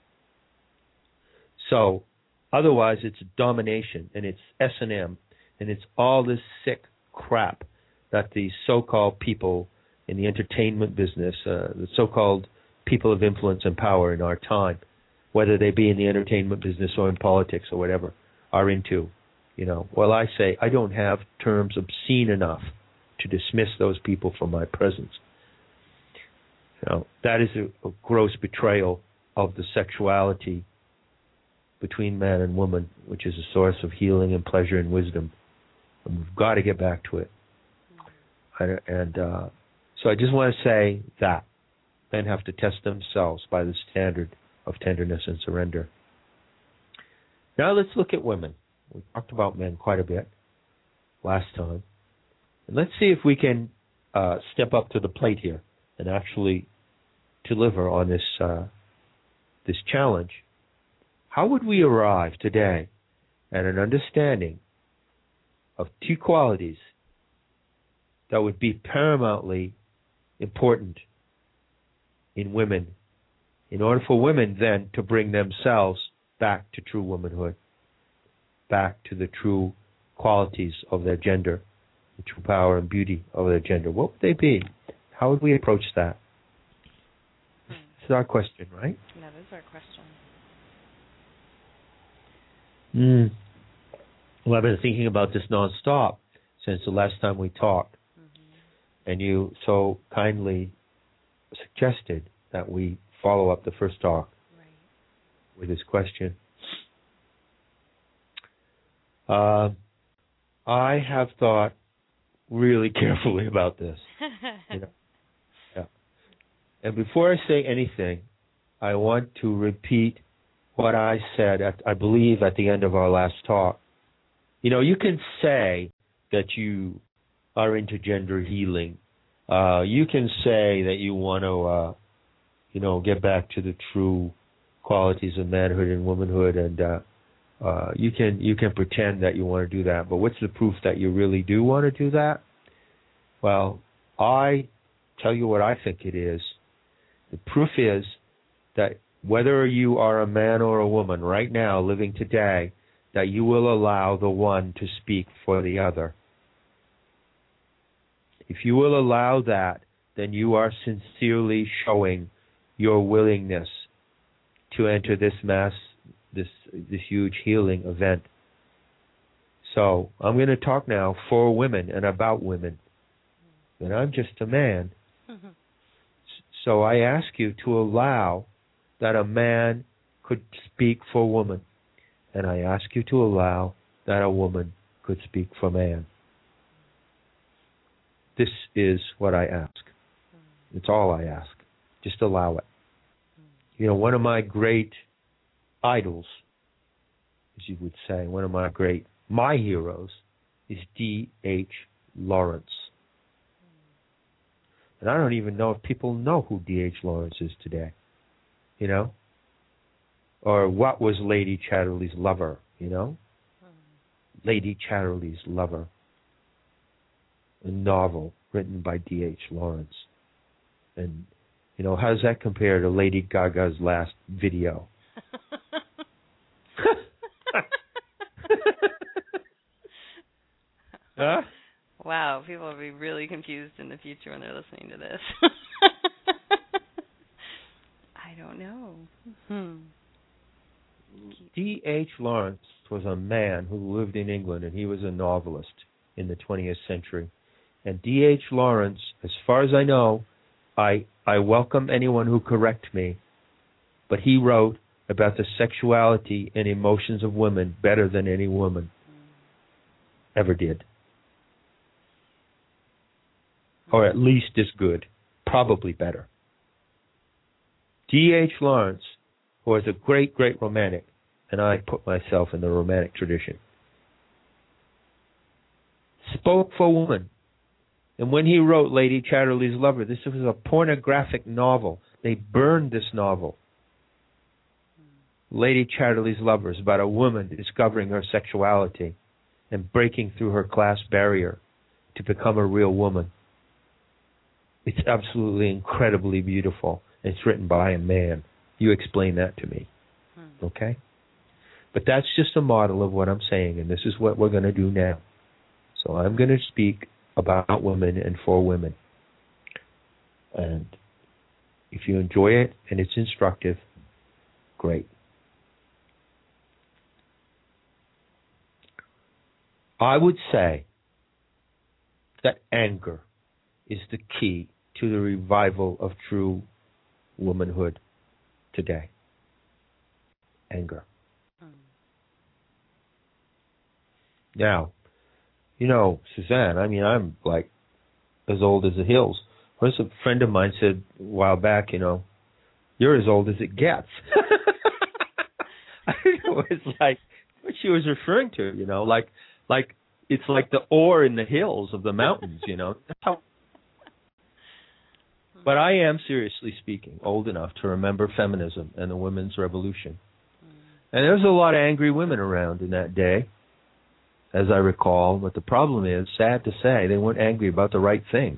So, otherwise it's domination, and it's S&M, and it's all this sick crap that the so-called people in the entertainment business, the so-called people of influence and power in our time, whether they be in the entertainment business or in politics or whatever, are into. Well, I say I don't have terms obscene enough to dismiss those people from my presence. That is a gross betrayal of the sexuality between man and woman, which is a source of healing and pleasure and wisdom. And we've got to get back to it. So I just want to say that men have to test themselves by the standard of tenderness and surrender. Now let's look at women. We talked about men quite a bit last time. And let's see if we can step up to the plate here and actually deliver on this challenge. How would we arrive today at an understanding of two qualities that would be paramountly important in women, in order for women then to bring themselves back to true womanhood, back to the true qualities of their gender, the true power and beauty of their gender? What would they be? How would we approach that? This is our question, right? That is our question. Well, I've been thinking about this nonstop since the last time we talked. And you so kindly suggested that we follow up the first talk with this question. I have thought really carefully about this. Yeah. And before I say anything, I want to repeat what I said, I believe, at the end of our last talk. You can say that you are into gender healing. You can say that you want to, get back to the true qualities of manhood and womanhood, and you can pretend that you want to do that. But what's the proof that you really do want to do that? Well, I tell you what I think it is. The proof is that whether you are a man or a woman right now, living today, that you will allow the one to speak for the other. If you will allow that, then you are sincerely showing your willingness to enter this huge healing event. So I'm going to talk now for women and about women. And I'm just a man. So I ask you to allow that a man could speak for a woman. And I ask you to allow that a woman could speak for man. This is what I ask. It's all I ask. Just allow it. One of my great idols, as you would say, one of my heroes is D.H. Lawrence. And I don't even know if people know who D.H. Lawrence is today. Or what was Lady Chatterley's Lover, Lady Chatterley's Lover, a novel written by D.H. Lawrence. And, how does that compare to Lady Gaga's last video? Huh? Wow, people will be really confused in the future when they're listening to this. I don't know. D.H. Lawrence was a man who lived in England, and he was a novelist in the 20th century. And D.H. Lawrence, as far as I know, I welcome anyone who corrects me, but he wrote about the sexuality and emotions of women better than any woman ever did. Or at least as good, probably better. D.H. Lawrence was a great, great romantic, and I put myself in the romantic tradition. Spoke for woman. And when he wrote Lady Chatterley's Lover, this was a pornographic novel. They burned this novel. Lady Chatterley's Lover is about a woman discovering her sexuality and breaking through her class barrier to become a real woman. It's absolutely incredibly beautiful. It's written by a man. You explain that to me. Okay? But that's just a model of what I'm saying, and this is what we're going to do now. So I'm going to speak about women and for women. And if you enjoy it and it's instructive, great. I would say that anger is the key to the revival of true womanhood today. Anger. Now, Suzanne, I'm like as old as the hills. Once a friend of mine said a while back, you're as old as it gets. I don't know, it's like what she was referring to, like it's like the ore in the hills of the mountains, That's how. But I am, seriously speaking, old enough to remember feminism and the women's revolution. And there was a lot of angry women around in that day, as I recall. But the problem is, sad to say, they weren't angry about the right things,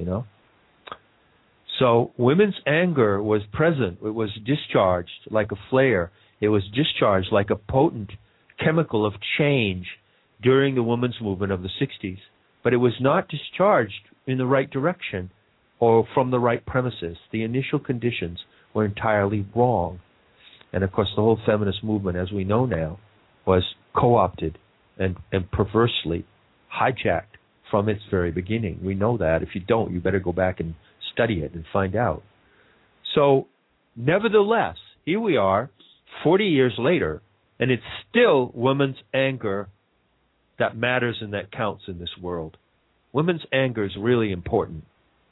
So women's anger was present. It was discharged like a flare. It was discharged like a potent chemical of change during the women's movement of the 60s. But it was not discharged in the right direction or from the right premises. The initial conditions were entirely wrong. And, of course, the whole feminist movement, as we know now, was co-opted and perversely hijacked from its very beginning. We know that. If you don't, you better go back and study it and find out. So, nevertheless, here we are, 40 years later, and it's still women's anger that matters and that counts in this world. Women's anger is really important.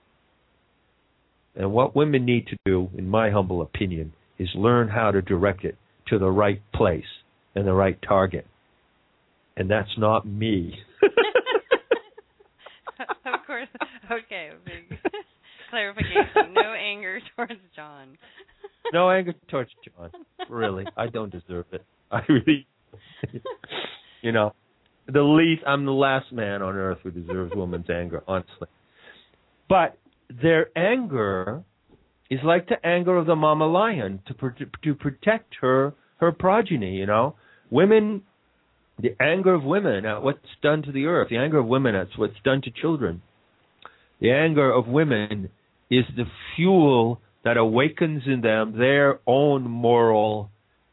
And what women need to do, in my humble opinion, is learn how to direct it to the right place and the right target. And that's not me. Of course. Okay, big clarification. No anger towards John. No anger towards John. Really. I don't deserve it. I really, I'm the last man on earth who deserves woman's anger, honestly. But their anger is like the anger of the mama lion to protect her progeny, Women, the anger of women at what's done to the earth, the anger of women at what's done to children. The anger of women is the fuel that awakens in them their own moral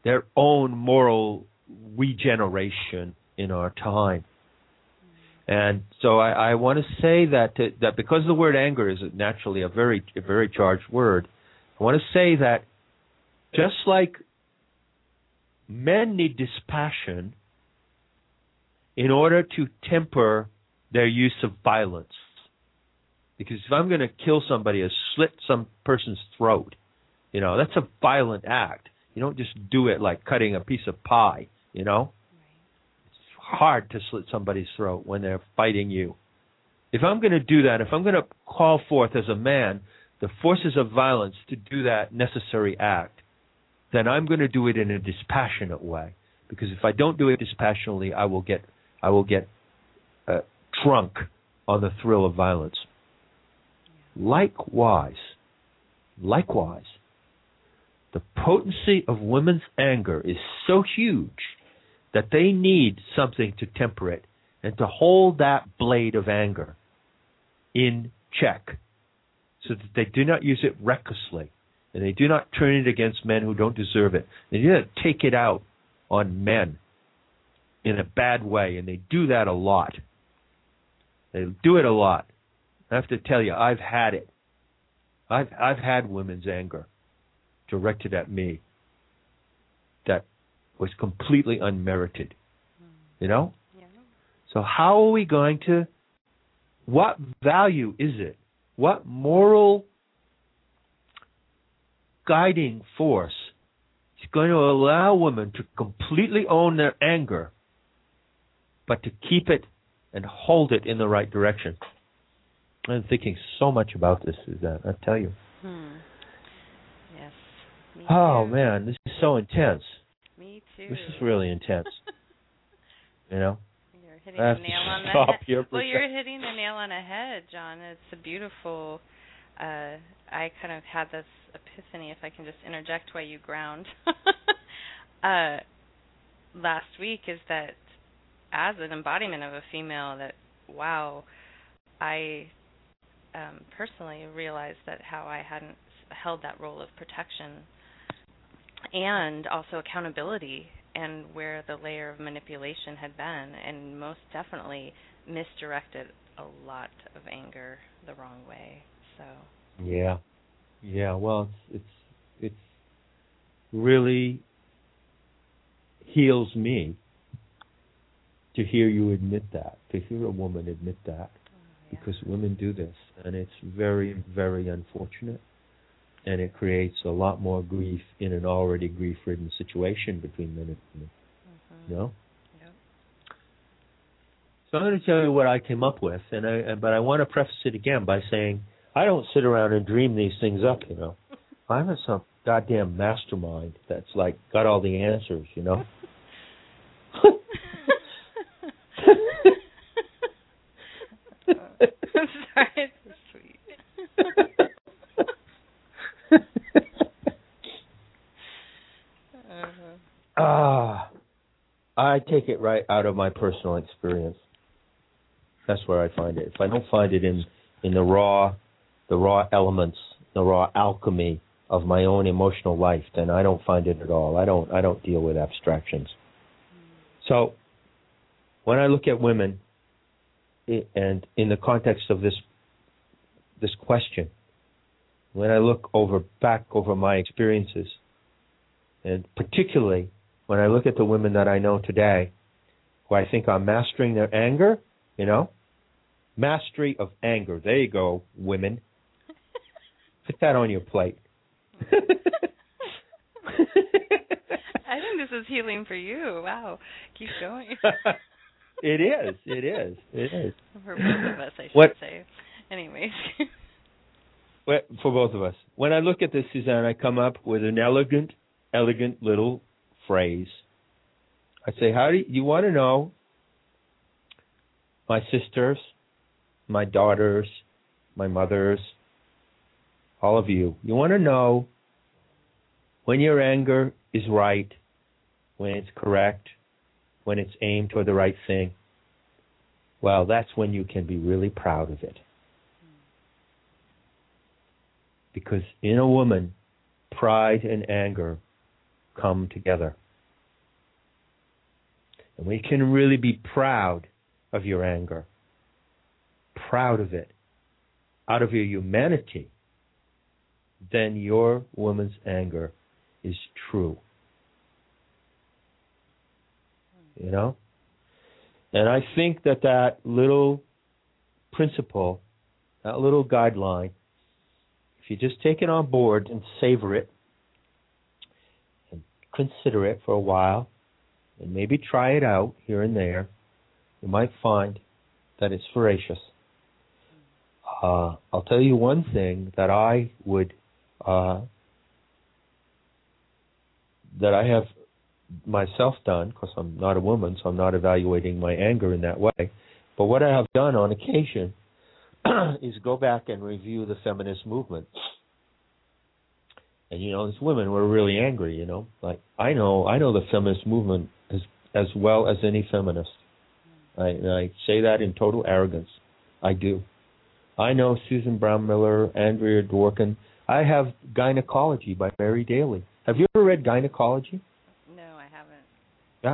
regeneration in our time. And so I want to say that because the word anger is naturally a very charged word, I want to say that just like men need dispassion in order to temper their use of violence. Because if I'm going to kill somebody or slit some person's throat, that's a violent act. You don't just do it like cutting a piece of pie, Right. It's hard to slit somebody's throat when they're fighting you. If I'm going to do that, if I'm going to call forth as a man the forces of violence to do that necessary act, then I'm going to do it in a dispassionate way. Because if I don't do it dispassionately, I will get drunk on the thrill of violence. Likewise, the potency of women's anger is so huge that they need something to temper it and to hold that blade of anger in check so that they do not use it recklessly and they do not turn it against men who don't deserve it. They do not take it out on men in a bad way, and they do that a lot. They do it a lot. I have to tell you, I've had it. I've had women's anger directed at me that was completely unmerited. Yeah. So how are we going to, what value is it? What moral guiding force is going to allow women to completely own their anger, but to keep it and hold it in the right direction? I'm thinking so much about this, Suzanne, I tell you. Yes. Oh, man, this is so intense. Me too. This is really intense. You're hitting the nail on the head. Well, you're hitting the nail on the head, John. It's a beautiful, I kind of had this epiphany, if I can just interject while you ground, last week, is that as an embodiment of a female, that, wow, I personally realized that how I hadn't held that role of protection and also accountability and where the layer of manipulation had been, and most definitely misdirected a lot of anger the wrong way. So yeah. Well, it's really heals me to hear you admit that, to hear a woman admit that, because women do this, and it's very, very unfortunate, and it creates a lot more grief in an already grief-ridden situation between men and women. You know? Yep. So I'm going to tell you what I came up with, but I want to preface it again by saying I don't sit around and dream these things up, you know. I'm some goddamn mastermind that's like got all the answers, you know. I'm sorry, it's so sweet. I take it right out of my personal experience. That's where I find it. If I don't find it in the raw elements, the raw alchemy of my own emotional life, then I don't find it at all. I don't deal with abstractions. So when I look at women, and in the context of this question, when I look back over my experiences, and particularly when I look at the women that I know today, who I think are mastering their anger, you know, mastery of anger. There you go, women. Put that on your plate. I think this is healing for you. Wow. Keep going. It is. For both of us, I should say. Anyways. For both of us. When I look at this, Suzanne, I come up with an elegant little phrase. I say, how do you want to know, my sisters, my daughters, my mothers, all of you want to know when your anger is right, when it's correct, when it's aimed toward the right thing. Well, that's when you can be really proud of it. Because in a woman, pride and anger come together. And we can really be proud of your anger, proud of it, out of your humanity, then your woman's anger is true. You know? And I think that little principle, that little guideline, if you just take it on board and savor it and consider it for a while and maybe try it out here and there, you might find that it's veracious. I'll tell you one thing that I would, that I have myself done, because I'm not a woman, so I'm not evaluating my anger in that way, but what I have done on occasion is go back and review the feminist movement. And, you know, as women, we're really angry, you know. Like, I know the feminist movement as well as any feminist. I say that in total arrogance. I do. I know Susan Brown Miller, Andrea Dworkin. I have Gynecology by Mary Daly. Have you ever read Gynecology? No, I haven't. Yeah.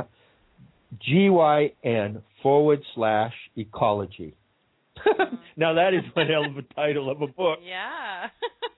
GYN/ecology. Now that is one hell of a title of a book. Yeah.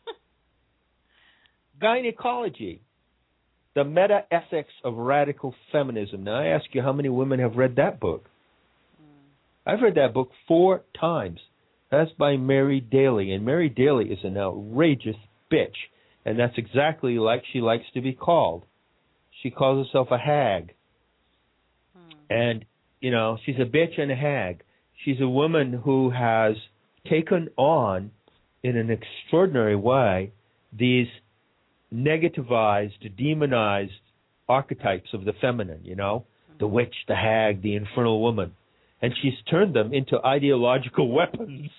Gynecology, the meta-ethics of radical feminism. Now I ask you, how many women have read that book? I've read that book 4 times. That's by Mary Daly, and Mary Daly is an outrageous bitch, and that's exactly like she likes to be called. She calls herself a hag. And, you know, she's a bitch and a hag. She's a woman who has taken on, in an extraordinary way, these negativized, demonized archetypes of the feminine, you know, the witch, the hag, the infernal woman. And she's turned them into ideological weapons.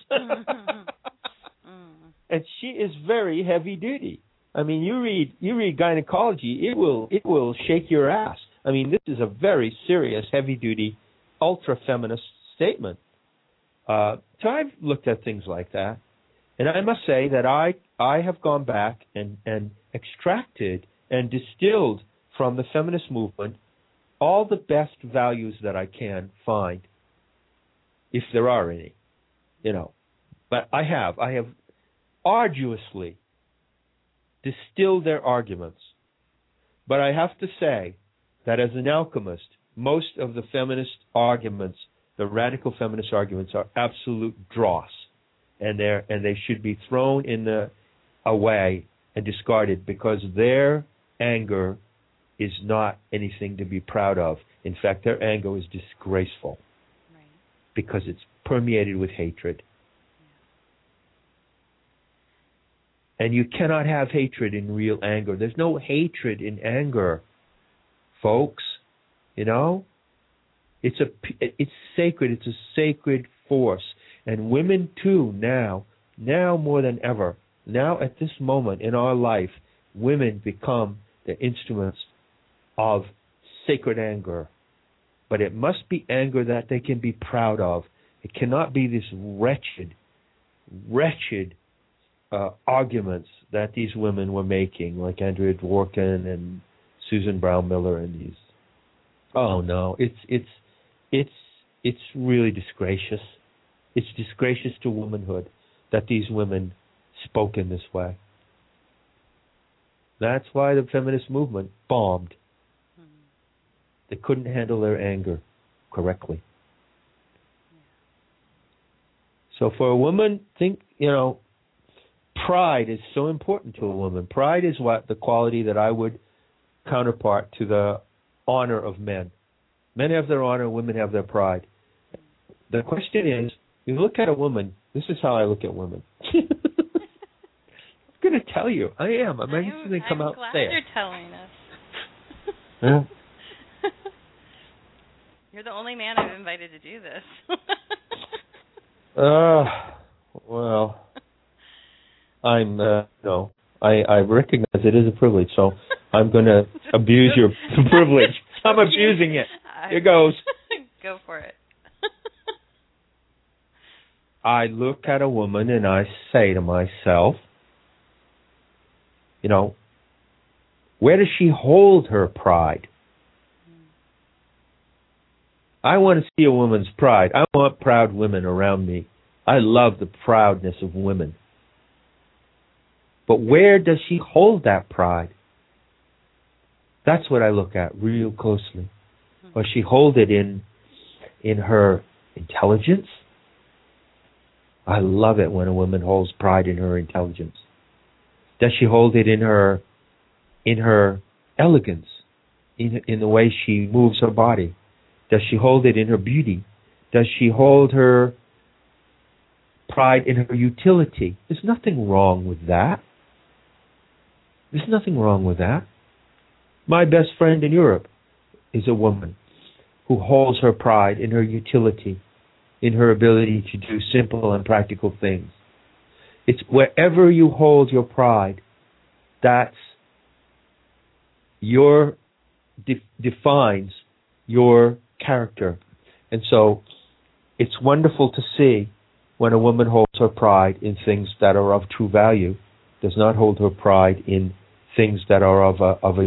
And she is very heavy duty. I mean, you read Gynecology, it will shake your ass. I mean, this is a very serious, heavy duty, ultra feminist statement. So I've looked at things like that, and I must say that I have gone back and extracted and distilled from the feminist movement all the best values that I can find, if there are any, But I have arduously distilled their arguments. But I have to say that as an alchemist, most of the feminist arguments, the radical feminist arguments, are absolute dross, and they should be thrown away and discarded, because their anger is not anything to be proud of. In fact, their anger is disgraceful, right, because it's permeated with hatred. Yeah. And you cannot have hatred in real anger. There's no hatred in anger, folks. It's sacred. It's a sacred force. And women too, now more than ever, now at this moment in our life, women become the instruments of sacred anger. But it must be anger that they can be proud of. It cannot be this wretched arguments that these women were making, like Andrea Dworkin and Susan Brown Miller and these. Oh no, it's really disgracious. It's disgracious to womanhood that these women spoke in this way. That's why the feminist movement bombed. They couldn't handle their anger correctly. So for a woman, pride is so important to a woman. Pride is the quality that I would counterpart to the honor of men. Men have their honor, women have their pride. The question is, you look at a woman, this is how I look at women. I'm going to tell you. I am. I'm going to come out and say it. I'm glad you're telling us. Yeah. You're the only man I've invited to do this. Well, I recognize it is a privilege, so I'm going to abuse your privilege. I'm abusing it. Here goes. Go for it. I look at a woman and I say to myself, where does she hold her pride? I want to see a woman's pride. I want proud women around me. I love the proudness of women. But where does she hold that pride? That's what I look at real closely. Does she hold it in her intelligence? I love it when a woman holds pride in her intelligence. Does she hold it in her elegance, in the way she moves her body? Does she hold it in her beauty? Does she hold her pride in her utility? There's nothing wrong with that. There's nothing wrong with that. My best friend in Europe is a woman who holds her pride in her utility, in her ability to do simple and practical things. It's wherever you hold your pride, that's defines your character. And so it's wonderful to see when a woman holds her pride in things that are of true value, does not hold her pride in things that are of a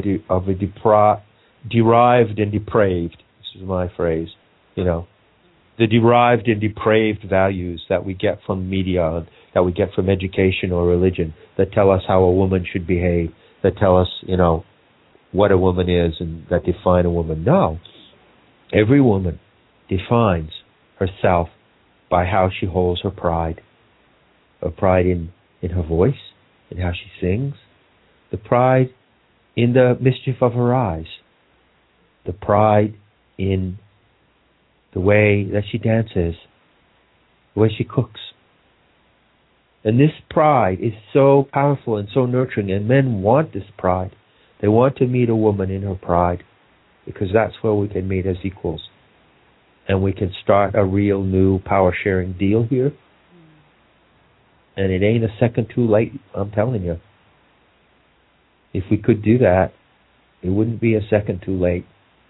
derived and depraved. This is my phrase. The derived and depraved values that we get from media, that we get from education or religion, that tell us how a woman should behave, that tell us, what a woman is and that define a woman. No. Every woman defines herself by how she holds her pride. Her pride in her voice, in how she sings. The pride in the mischief of her eyes. The pride in the way that she dances, the way she cooks. And this pride is so powerful and so nurturing, and men want this pride. They want to meet a woman in her pride, because that's where we can meet as equals. And we can start a real new power-sharing deal here. And it ain't a second too late, I'm telling you. If we could do that, it wouldn't be a second too late.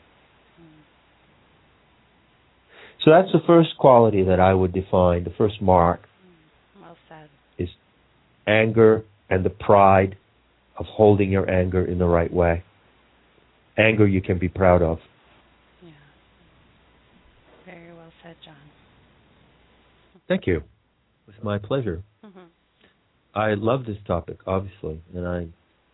So that's the first quality that I would define, the first mark. Well said. Is anger and the pride of holding your anger in the right way. Anger you can be proud of. Very well said, John. Thank you. It was my pleasure. Mm-hmm. I love this topic, obviously, and I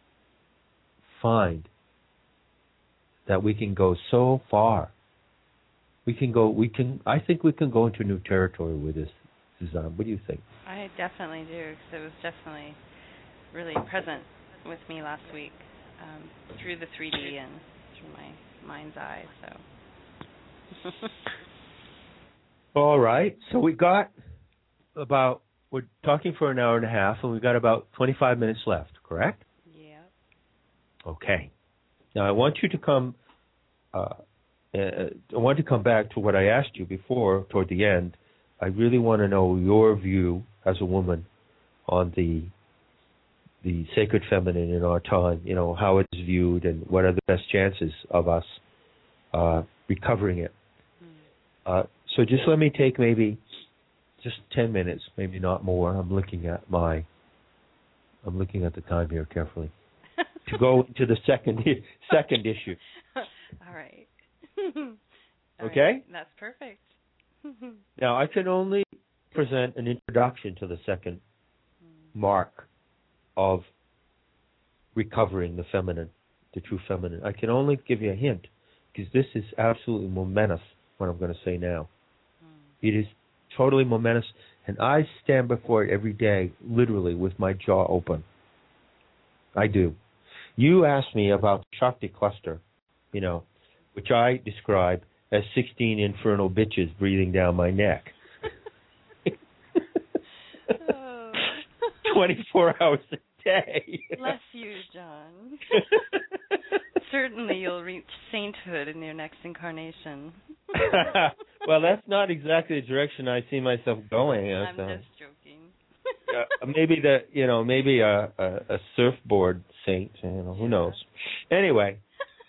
find that we can go so far. I think we can go into new territory with this, Suzanne. What do you think? I definitely do, because it was definitely really present with me last week, through the 3D and through my mind's eye. So. All right. So we're talking for an hour and a half, and we've got about 25 minutes left, correct? Yeah. Okay. Now I want you to come. I want to come back to what I asked you before, toward the end. I really want to know your view as a woman on the sacred feminine in our time. You know, how it's viewed and what are the best chances of us recovering it. So just let me take maybe just 10 minutes, maybe not more. I'm looking at the time here carefully to go into the second issue. All right. Okay? Right. That's perfect. Now, I can only present an introduction to the second mark of recovering the feminine, the true feminine. I can only give you a hint, because this is absolutely momentous, what I'm going to say now. It is totally momentous, and I stand before it every day, literally, with my jaw open. I do. You asked me about the Shakti cluster, which I describe as 16 infernal bitches breathing down my neck. 24 hours a day. Bless you, John. Certainly you'll reach sainthood in your next incarnation. Well, that's not exactly the direction I see myself going. I'm just joking. Maybe a surfboard saint. Who knows? Anyway,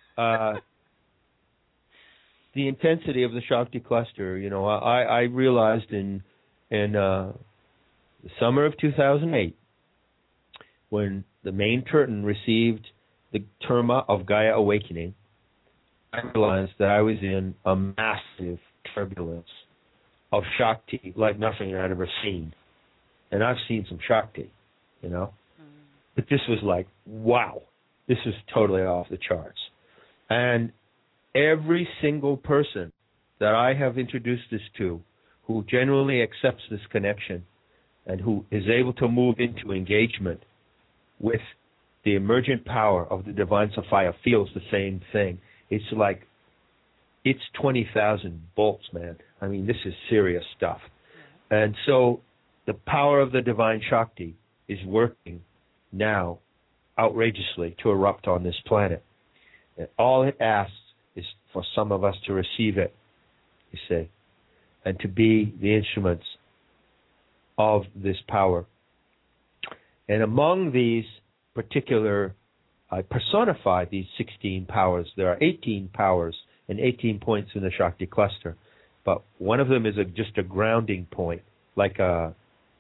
the intensity of the Shakti cluster. I realized in the summer of 2008, when the main Turton received the terma of Gaia awakening, I realized that I was in a massive turbulence of Shakti like nothing I'd ever seen. And I've seen some Shakti, But this was like, wow, this is totally off the charts. And every single person that I have introduced this to, who genuinely accepts this connection and who is able to move into engagement with the emergent power of the divine Sophia, feels the same thing. It's like, it's 20,000 volts, man. I mean, this is serious stuff. And so the power of the divine Shakti is working now outrageously to erupt on this planet. And all it asks is for some of us to receive it, you see, and to be the instruments of this power. And among these particular, I personify these 16 powers. There are 18 powers and 18 points in the Shakti cluster. But one of them is just a grounding point, like a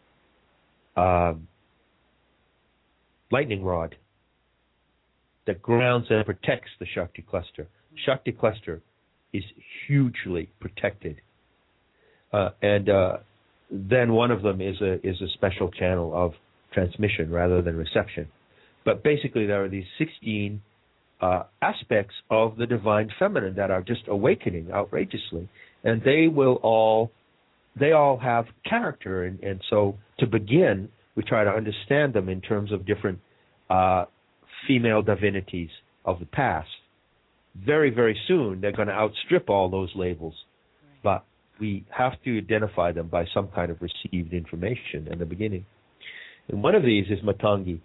lightning rod that grounds and protects the Shakti cluster. Shakti cluster is hugely protected. And then one of them is a special channel of transmission rather than reception. But basically there are these 16 aspects of the divine feminine that are just awakening outrageously. And they all have character. And so to begin, we try to understand them in terms of different female divinities of the past. Very, very soon, they're going to outstrip all those labels. But we have to identify them by some kind of received information in the beginning. And one of these is Matangi.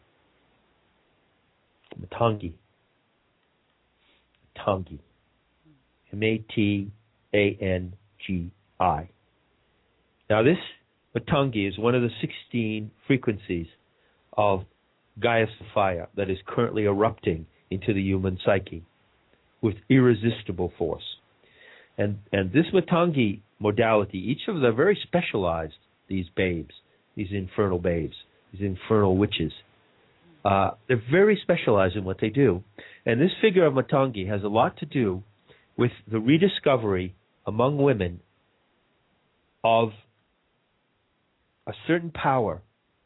Matangi. Matangi. Now this Matangi is one of the 16 frequencies of Gaia Sophia that is currently erupting into the human psyche with irresistible force. And this Matangi modality, each of them are very specialized, these babes, these infernal babes, these infernal witches. They're very specialized in what they do. And this figure of Matangi has a lot to do with the rediscovery among women of the divine feminine. of a certain power.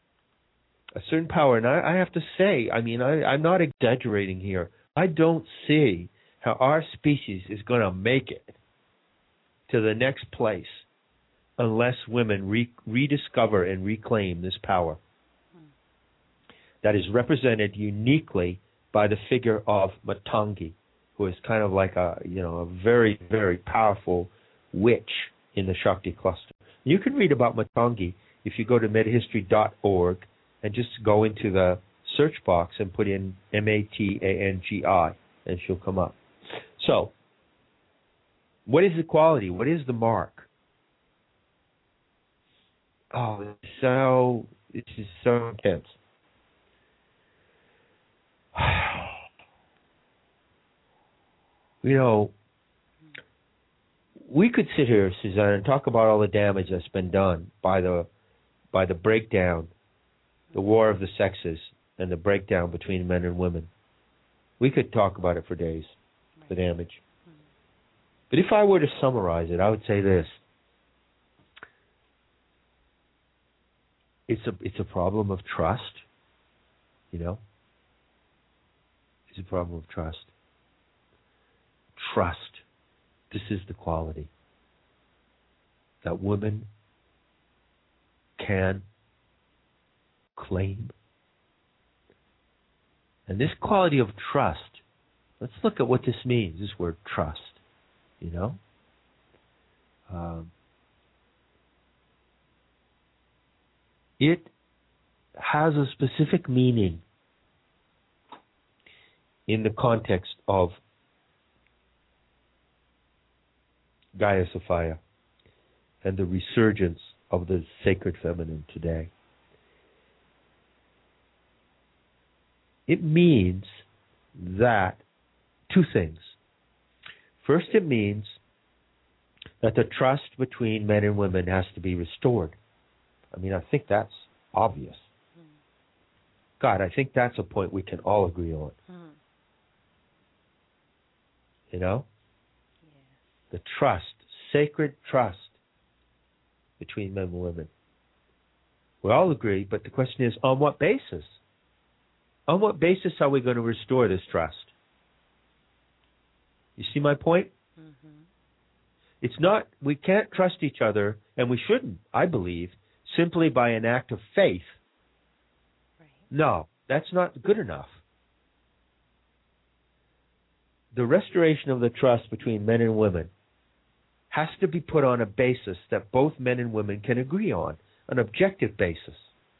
And I have to say, I mean, I'm not exaggerating here. I don't see how our species is going to make it to the next place unless women rediscover and reclaim this power that is represented uniquely by the figure of Matangi, who is kind of like a very, very powerful witch in the Shakti cluster. You can read about Matangi if you go to metahistory.org and just go into the search box and put in Matangi, and she'll come up. So, what is the quality? What is the mark? Oh, this is so intense. We could sit here, Suzanne, and talk about all the damage that's been done by the breakdown, the war of the sexes, and the breakdown between men and women. We could talk about it for days, the damage. But if I were to summarize it, I would say this. It's a problem of trust, It's a problem of trust. Trust. This is the quality that women can claim. And this quality of trust, let's look at what this means, this word trust, It has a specific meaning in the context of Gaia Sophia and the resurgence of the sacred feminine today. It means that two things. First, it means that the trust between men and women has to be restored. I mean, I think that's obvious. God, I think that's a point we can all agree on. The trust, sacred trust between men and women. We all agree, but the question is, on what basis? On what basis are we going to restore this trust? You see my point? It's not, we can't trust each other, and we shouldn't, I believe, simply by an act of faith. Right. No, that's not good enough. The restoration of the trust between men and women has to be put on a basis that both men and women can agree on, an objective basis.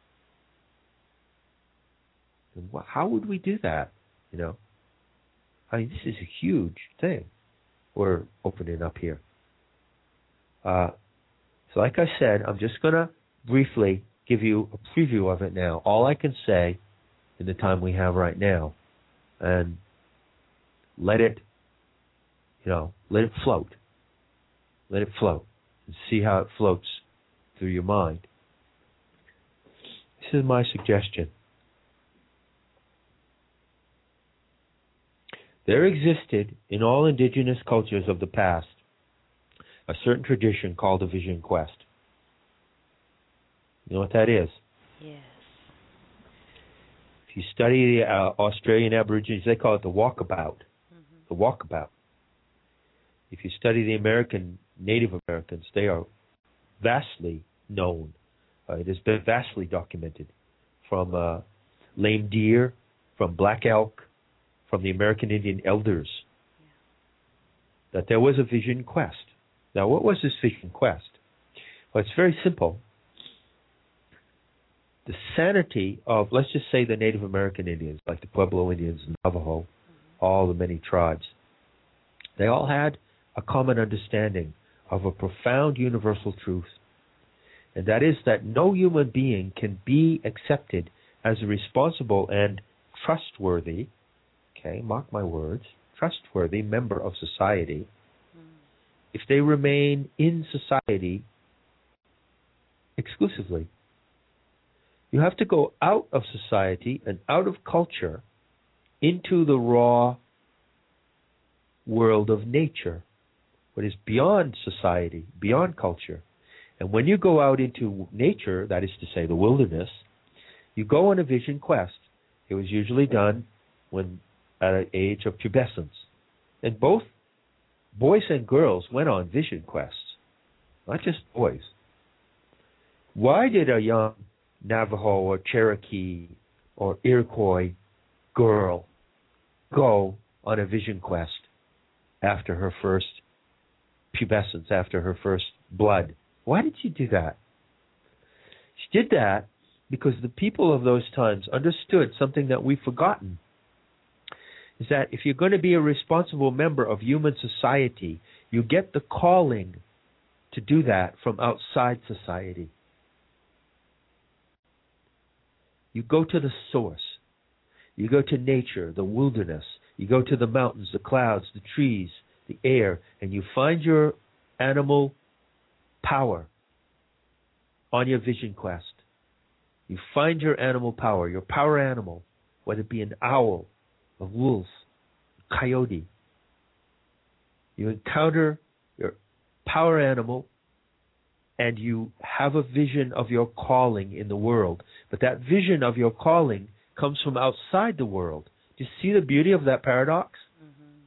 And how would we do that? I mean, this is a huge thing we're opening up here. So like I said, I'm just going to briefly give you a preview of it now. All I can say in the time we have right now, and let it float. Let it float and see how it floats through your mind. This is my suggestion. There existed in all indigenous cultures of the past a certain tradition called a vision quest. You know what that is? Yes. If you study the Australian Aborigines, they call it the walkabout. The walkabout. If you study the Native Americans, they are vastly known. It has been vastly documented from lame deer, from black elk, from the American Indian elders, that there was a vision quest. Now, what was this vision quest? Well, it's very simple. The sanity of, let's just say, the Native American Indians, like the Pueblo Indians and Navajo, all the many tribes, they all had a common understanding of a profound universal truth, and that is that no human being can be accepted as a responsible and trustworthy, mark my words, trustworthy member of society if they remain in society exclusively. You have to go out of society and out of culture into the raw world of nature, what is beyond society, beyond culture. And when you go out into nature, that is to say the wilderness, you go on a vision quest. It was usually done when at an age of pubescence. And both boys and girls went on vision quests, not just boys. Why did a young Navajo or Cherokee or Iroquois girl go on a vision quest after her first pubescence, after her first blood? Why did she do that? She did that because the people of those times understood something that we've forgotten, is that if you're going to be a responsible member of human society, you get the calling to do that from outside society. You go to the source. You go to nature, the wilderness. You go to the mountains, the clouds, the trees, the air, and you find your animal power on your vision quest. You find your animal power, your power animal, whether it be an owl, a wolf, a coyote. You encounter your power animal and you have a vision of your calling in the world. But that vision of your calling comes from outside the world. Do you see the beauty of that paradox? Mm-hmm.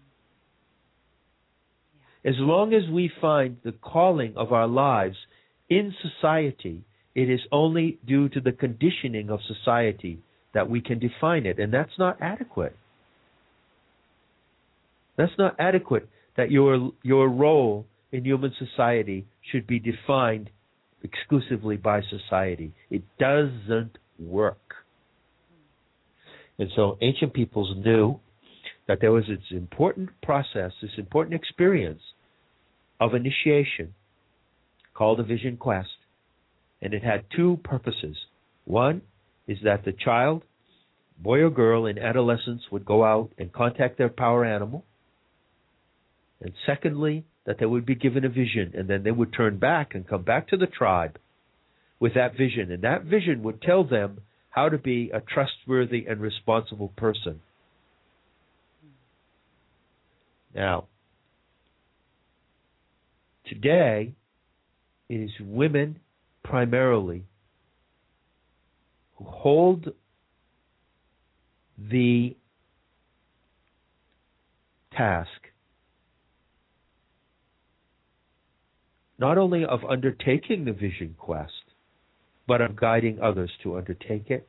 Yeah. As long as we find the calling of our lives in society, it is only due to the conditioning of society that we can define it. And that's not adequate. That's not adequate, that your role in human society should be defined exclusively by society. It doesn't work. And so ancient peoples knew that there was this important process, this important experience of initiation called a vision quest. And it had two purposes. One is that the child, boy or girl in adolescence, would go out and contact their power animal. And secondly, that they would be given a vision, and then they would turn back and come back to the tribe with that vision. And that vision would tell them how to be a trustworthy and responsible person. Now, today, it is women primarily who hold the task not only of undertaking the vision quest, but of guiding others to undertake it.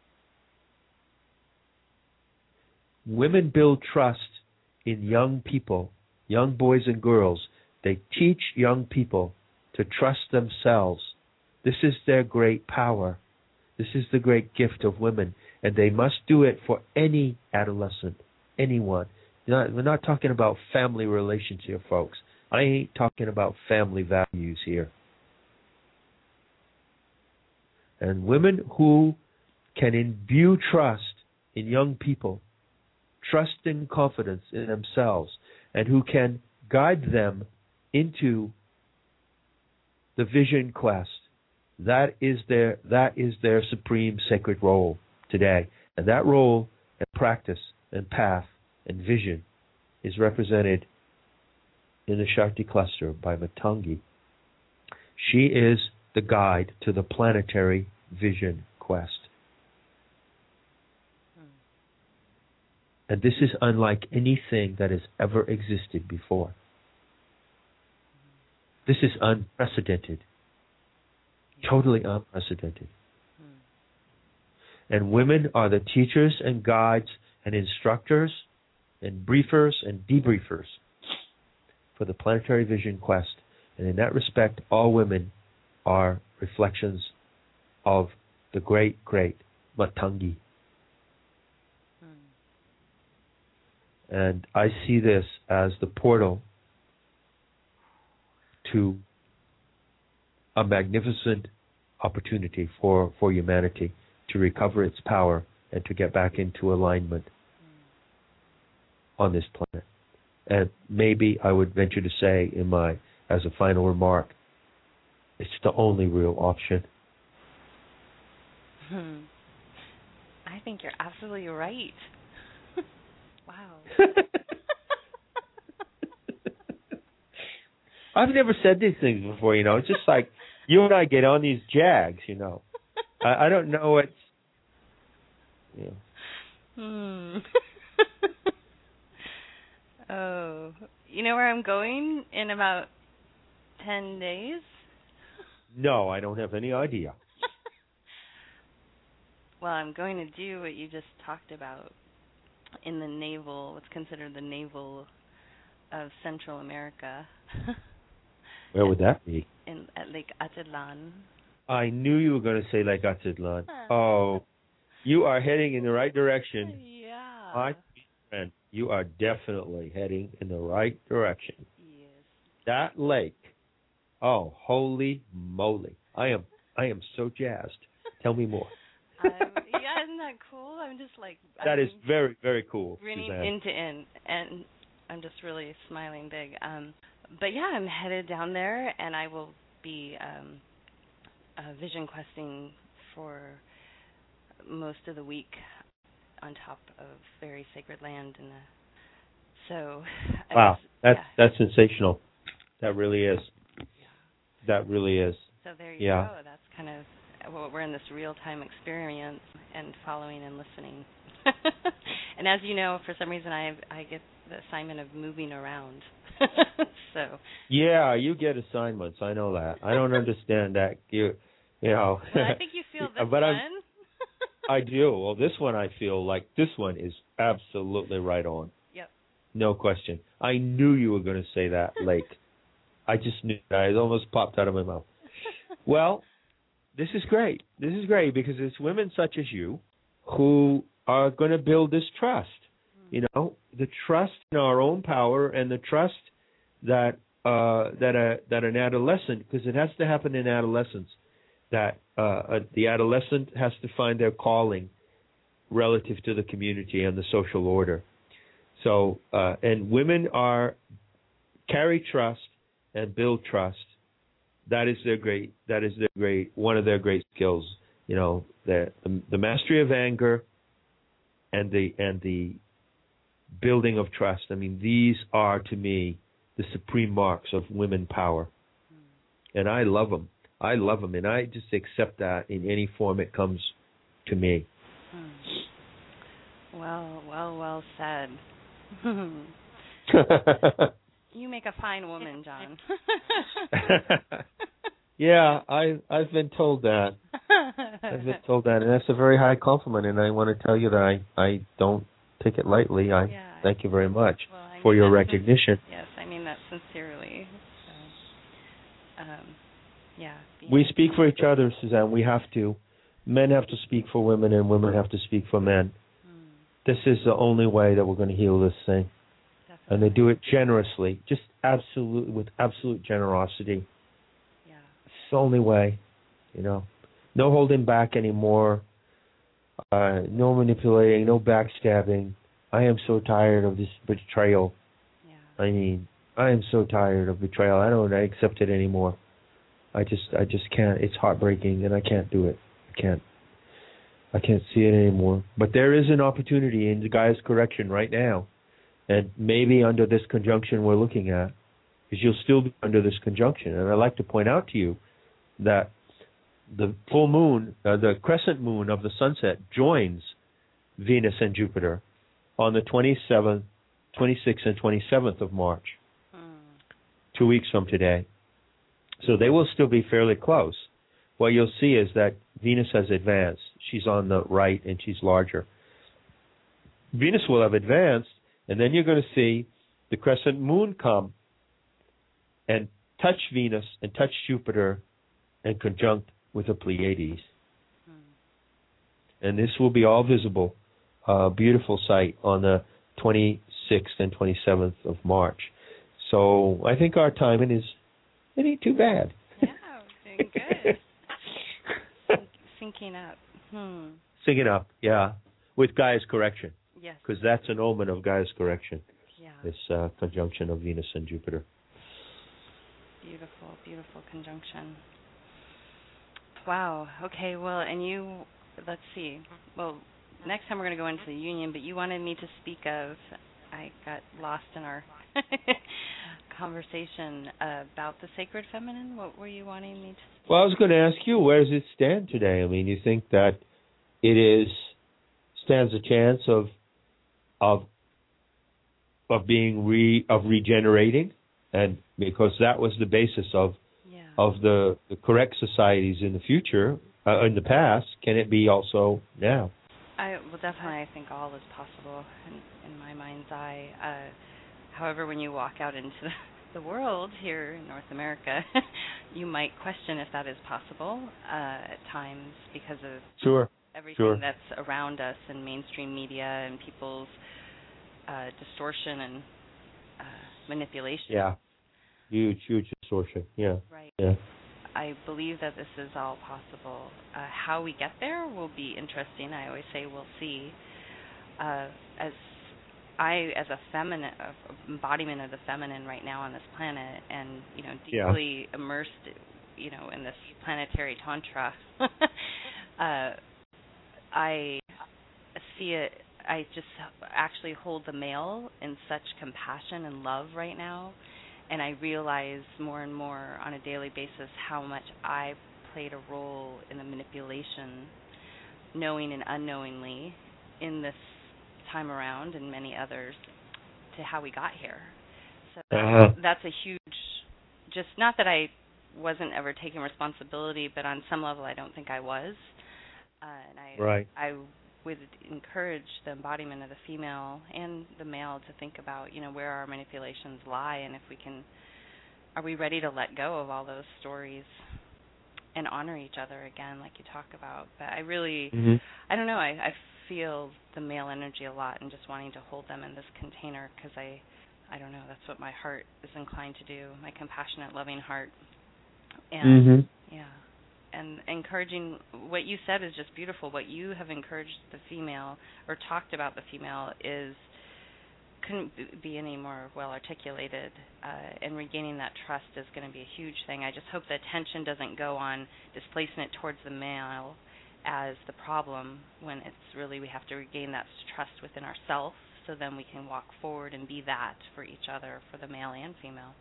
Women build trust in young people, young boys and girls. They teach young people to trust themselves. This is their great power. This is the great gift of women. And they must do it for any adolescent, anyone. We're not talking about family relations here, folks. I ain't talking about family values here. And women who can imbue trust in young people, trust and confidence in themselves, and who can guide them into the vision quest, that is their supreme sacred role today. And that role and practice and path and vision is represented in the Shakti cluster by Matangi. She is the guide to the planetary vision quest. And this is unlike anything that has ever existed before. This is unprecedented. Totally unprecedented. And women are the teachers and guides and instructors and briefers and debriefers for the planetary vision quest. And in that respect, all women are reflections of the great, great Matangi. And I see this as the portal to a magnificent opportunity for humanity to recover its power and to get back into alignment on this planet. And maybe I would venture to say as a final remark, it's the only real option. I think you're absolutely right. Wow. I've never said these things before, It's just like, You and I get on these jags, you know. I don't know what's. Yeah. Oh, you know where I'm going in about 10 days? No, I don't have any idea. Well, I'm going to do what you just talked about in the navel, what's considered the navel of Central America. Where would that be? At Lake Atitlan. I knew you were going to say Lake Atitlan. Oh, you are heading in the right direction. Yeah. My friend, you are definitely heading in the right direction. Yes. That lake. Oh, holy moly! I am so jazzed. Tell me more. Yeah, isn't that cool? I'm just like that is very, very cool. Grinning Suzanne. end to end, and I'm just really smiling big. But yeah, I'm headed down there, and I will be vision questing for most of the week on top of very sacred land, and so. Wow, that's sensational. That really is. That really is. So there you go. That's kind of what we're in this real-time experience and following and listening. And as you know, for some reason, I get the assignment of moving around. So. Yeah, you get assignments. I know that. I don't understand that. You know. Well, I think you feel this but one. I do. Well, this one I feel like this one is absolutely right on. Yep. No question. I knew you were going to say that, Lake. I just knew that. It almost popped out of my mouth. Well, this is great. This is great because it's women such as you who are going to build this trust. You know, the trust in our own power and the trust that an adolescent, because it has to happen in adolescence, that the adolescent has to find their calling relative to the community and the social order. So, and women carry trust and build trust. That is one of their great skills. You know, the mastery of anger and the building of trust. I mean, these are to me the supreme marks of women power, and I love them. I love them, and I just accept that in any form it comes to me. Well said. You make a fine woman, John. Yeah, I've been told that. I've been told that, and that's a very high compliment. And I want to tell you that I don't take it lightly. Thank you very much for your recognition. Yes, I mean that sincerely. So, we speak for each other, Suzanne. We have to. Men have to speak for women, and women have to speak for men. This is the only way that we're going to heal this thing. Definitely. And they do it generously, just with absolute generosity. Yeah. It's the only way, you know. No holding back anymore. No manipulating, no backstabbing. I am so tired of this betrayal. Yeah. I mean, I am so tired of betrayal. I don't accept it anymore. I just can't. It's heartbreaking, and I can't do it. I can't see it anymore. But there is an opportunity in the Gaia's correction right now. And maybe under this conjunction we're looking at, because you'll still be under this conjunction. And I'd like to point out to you that the full moon, the crescent moon of the sunset joins Venus and Jupiter on the 27th, 26th, and 27th of March, 2 weeks from today. So they will still be fairly close. What you'll see is that Venus has advanced. She's on the right, and she's larger. Venus will have advanced, and then you're going to see the crescent moon come and touch Venus and touch Jupiter and conjunct with the Pleiades. And this will be all visible, beautiful sight on the 26th and 27th of March. So I think our timing it ain't too bad. Yeah, doing good. Syncing up. Syncing up, yeah, with Gaia's correction. Yes. Because that's an omen of Gaia's correction. Yeah. This conjunction of Venus and Jupiter. Beautiful, beautiful conjunction. Wow. Okay, well, and let's see. Well, next time we're going to go into the union, but you wanted me to speak of, I got lost in our conversation about the sacred feminine. What were you wanting me to? Well, I was going to ask you, where does it stand today? I mean, you think that it stands a chance of being regenerating, and because that was the basis of the correct societies in the future, in the past, can it be also now? Definitely, I think all is possible in my mind's eye. However, when you walk out into the world here in North America, you might question if that is possible at times because of everything that's around us in mainstream media and people's distortion and manipulation. Yeah, huge distortion. Yeah. Right. Yeah. I believe that this is all possible. How we get there will be interesting. I always say we'll see. As a feminine embodiment of the feminine right now on this planet, and deeply immersed, in this planetary tantra, I see it. I just actually hold the male in such compassion and love right now, and I realize more and more on a daily basis how much I played a role in the manipulation, knowing and unknowingly, in this time around and many others, to how we got here. So that's a huge, just not that I wasn't ever taking responsibility, but on some level I don't think I was. I would encourage the embodiment of the female and the male to think about, where our manipulations lie, and if we can, are we ready to let go of all those stories and honor each other again, like you talk about. But I really, I don't know, I feel the male energy a lot, and just wanting to hold them in this container, because I don't know, that's what my heart is inclined to do, my compassionate, loving heart. And and encouraging, what you said is just beautiful. What you have encouraged the female, or talked about the female, couldn't be any more well articulated, and regaining that trust is going to be a huge thing. I just hope the attention doesn't go on displacing it towards the male as the problem, when it's really, we have to regain that trust within ourselves, so then we can walk forward and be that for each other, for the male and female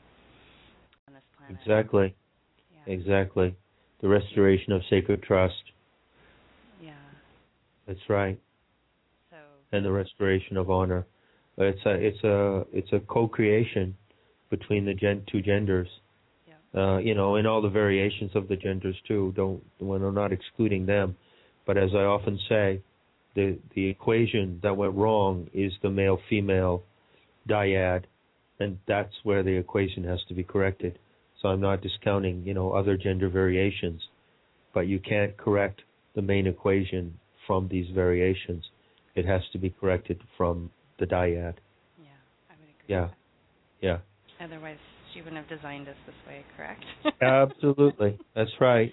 on this planet. Exactly. The restoration of sacred trust. Yeah. That's right. So. And the restoration of honor. It's a co-creation between the two genders. Yeah. In all the variations of the genders too. We're not excluding them, but as I often say, the equation that went wrong is the male-female dyad, and that's where the equation has to be corrected. So I'm not discounting, other gender variations, but you can't correct the main equation from these variations. It has to be corrected from the dyad. Yeah, I would agree. Yeah. Otherwise, she wouldn't have designed us this way, correct? Absolutely. That's right.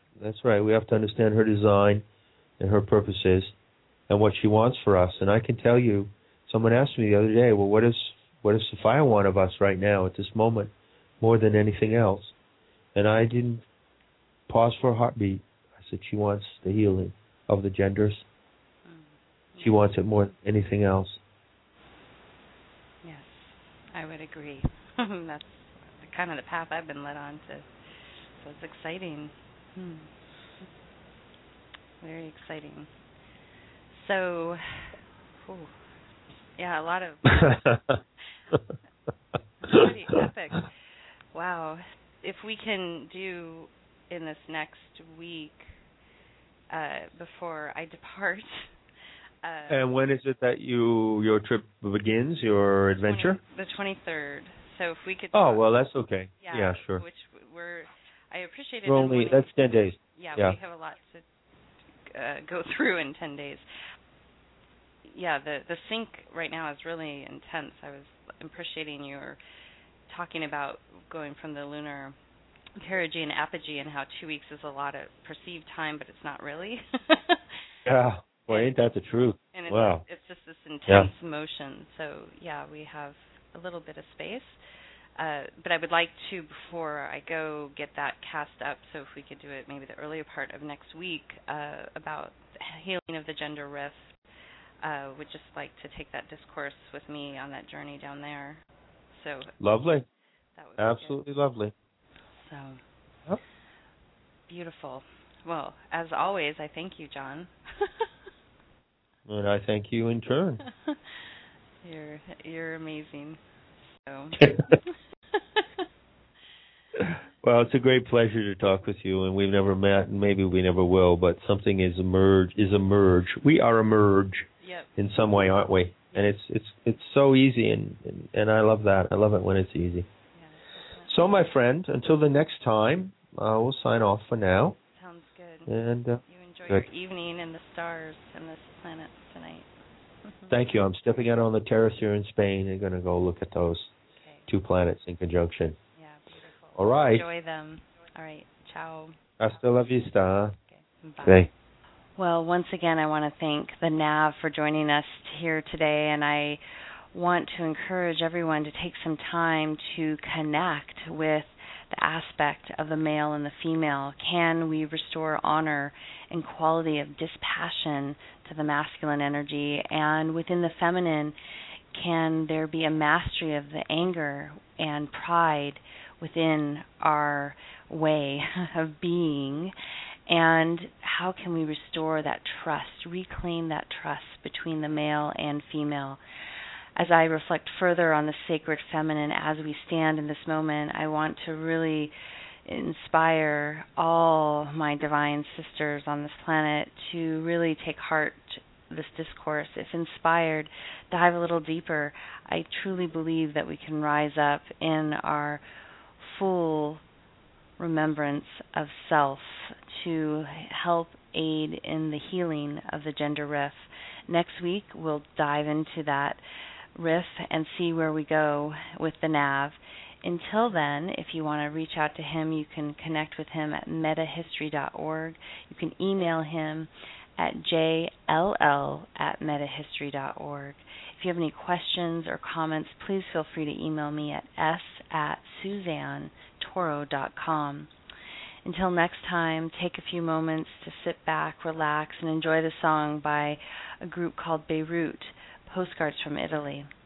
We have to understand her design and her purposes and what she wants for us. And I can tell you, someone asked me the other day, well, what does Sophia want of us right now at this moment, more than anything else? And I didn't pause for a heartbeat. I said she wants the healing of the genders. She wants it more than anything else. Yes, I would agree. That's kind of the path I've been led on to. So it's exciting. Very exciting. So, a lot of pretty epic. Wow. If we can do in this next week, before I depart. And when is it that your trip begins, your adventure? The 23rd. So if we could. Oh, well, that's okay. Yeah, sure. Which I appreciate it. That's 10 days. Yeah, we have a lot to go through in 10 days. Yeah, the sync right now is really intense. I was appreciating your talking about going from the lunar perigee and apogee, and how 2 weeks is a lot of perceived time, but it's not really. Yeah. Well, ain't that the truth? And it's just this intense motion. So, we have a little bit of space. But I would like to, before I go, get that cast up, so if we could do it maybe the earlier part of next week, about healing of the gender rift. Would just like to take that discourse with me on that journey down there. So lovely. That would be Absolutely lovely. good. So Yep. beautiful. Well, as always, I thank you, John. And I thank you in turn. You're amazing. So. Well, it's a great pleasure to talk with you, and we've never met, and maybe we never will, but something is a merge. We are a merge. Yep. In some way, aren't we? And it's so easy, and I love that. I love it when it's easy. Yeah, so, my friend, until the next time, we'll sign off for now. Sounds good. And you enjoy your evening and the stars and the planets tonight. Thank you. I'm stepping out on the terrace here in Spain and going to go look at those two planets in conjunction. Yeah, beautiful. All right. Enjoy them. All right. Ciao. Hasta la vista. Okay. Bye. Okay. Well, once again, I want to thank the NAV for joining us here today, and I want to encourage everyone to take some time to connect with the aspect of the male and the female. Can we restore honor and quality of dispassion to the masculine energy? And within the feminine, can there be a mastery of the anger and pride within our way of being? And how can we restore that trust, reclaim that trust between the male and female? As I reflect further on the sacred feminine as we stand in this moment, I want to really inspire all my divine sisters on this planet to really take heart this discourse. If inspired, dive a little deeper. I truly believe that we can rise up in our full remembrance of self to help aid in the healing of the gender rift. Next week, we'll dive into that riff and see where we go with the NAV. Until then, if you want to reach out to him, you can connect with him at metahistory.org. You can email him at jll@metahistory.org. If you have any questions or comments, please feel free to email me at s@suzannetoro.com. Until next time, take a few moments to sit back, relax, and enjoy the song by a group called Beirut, Postcards from Italy.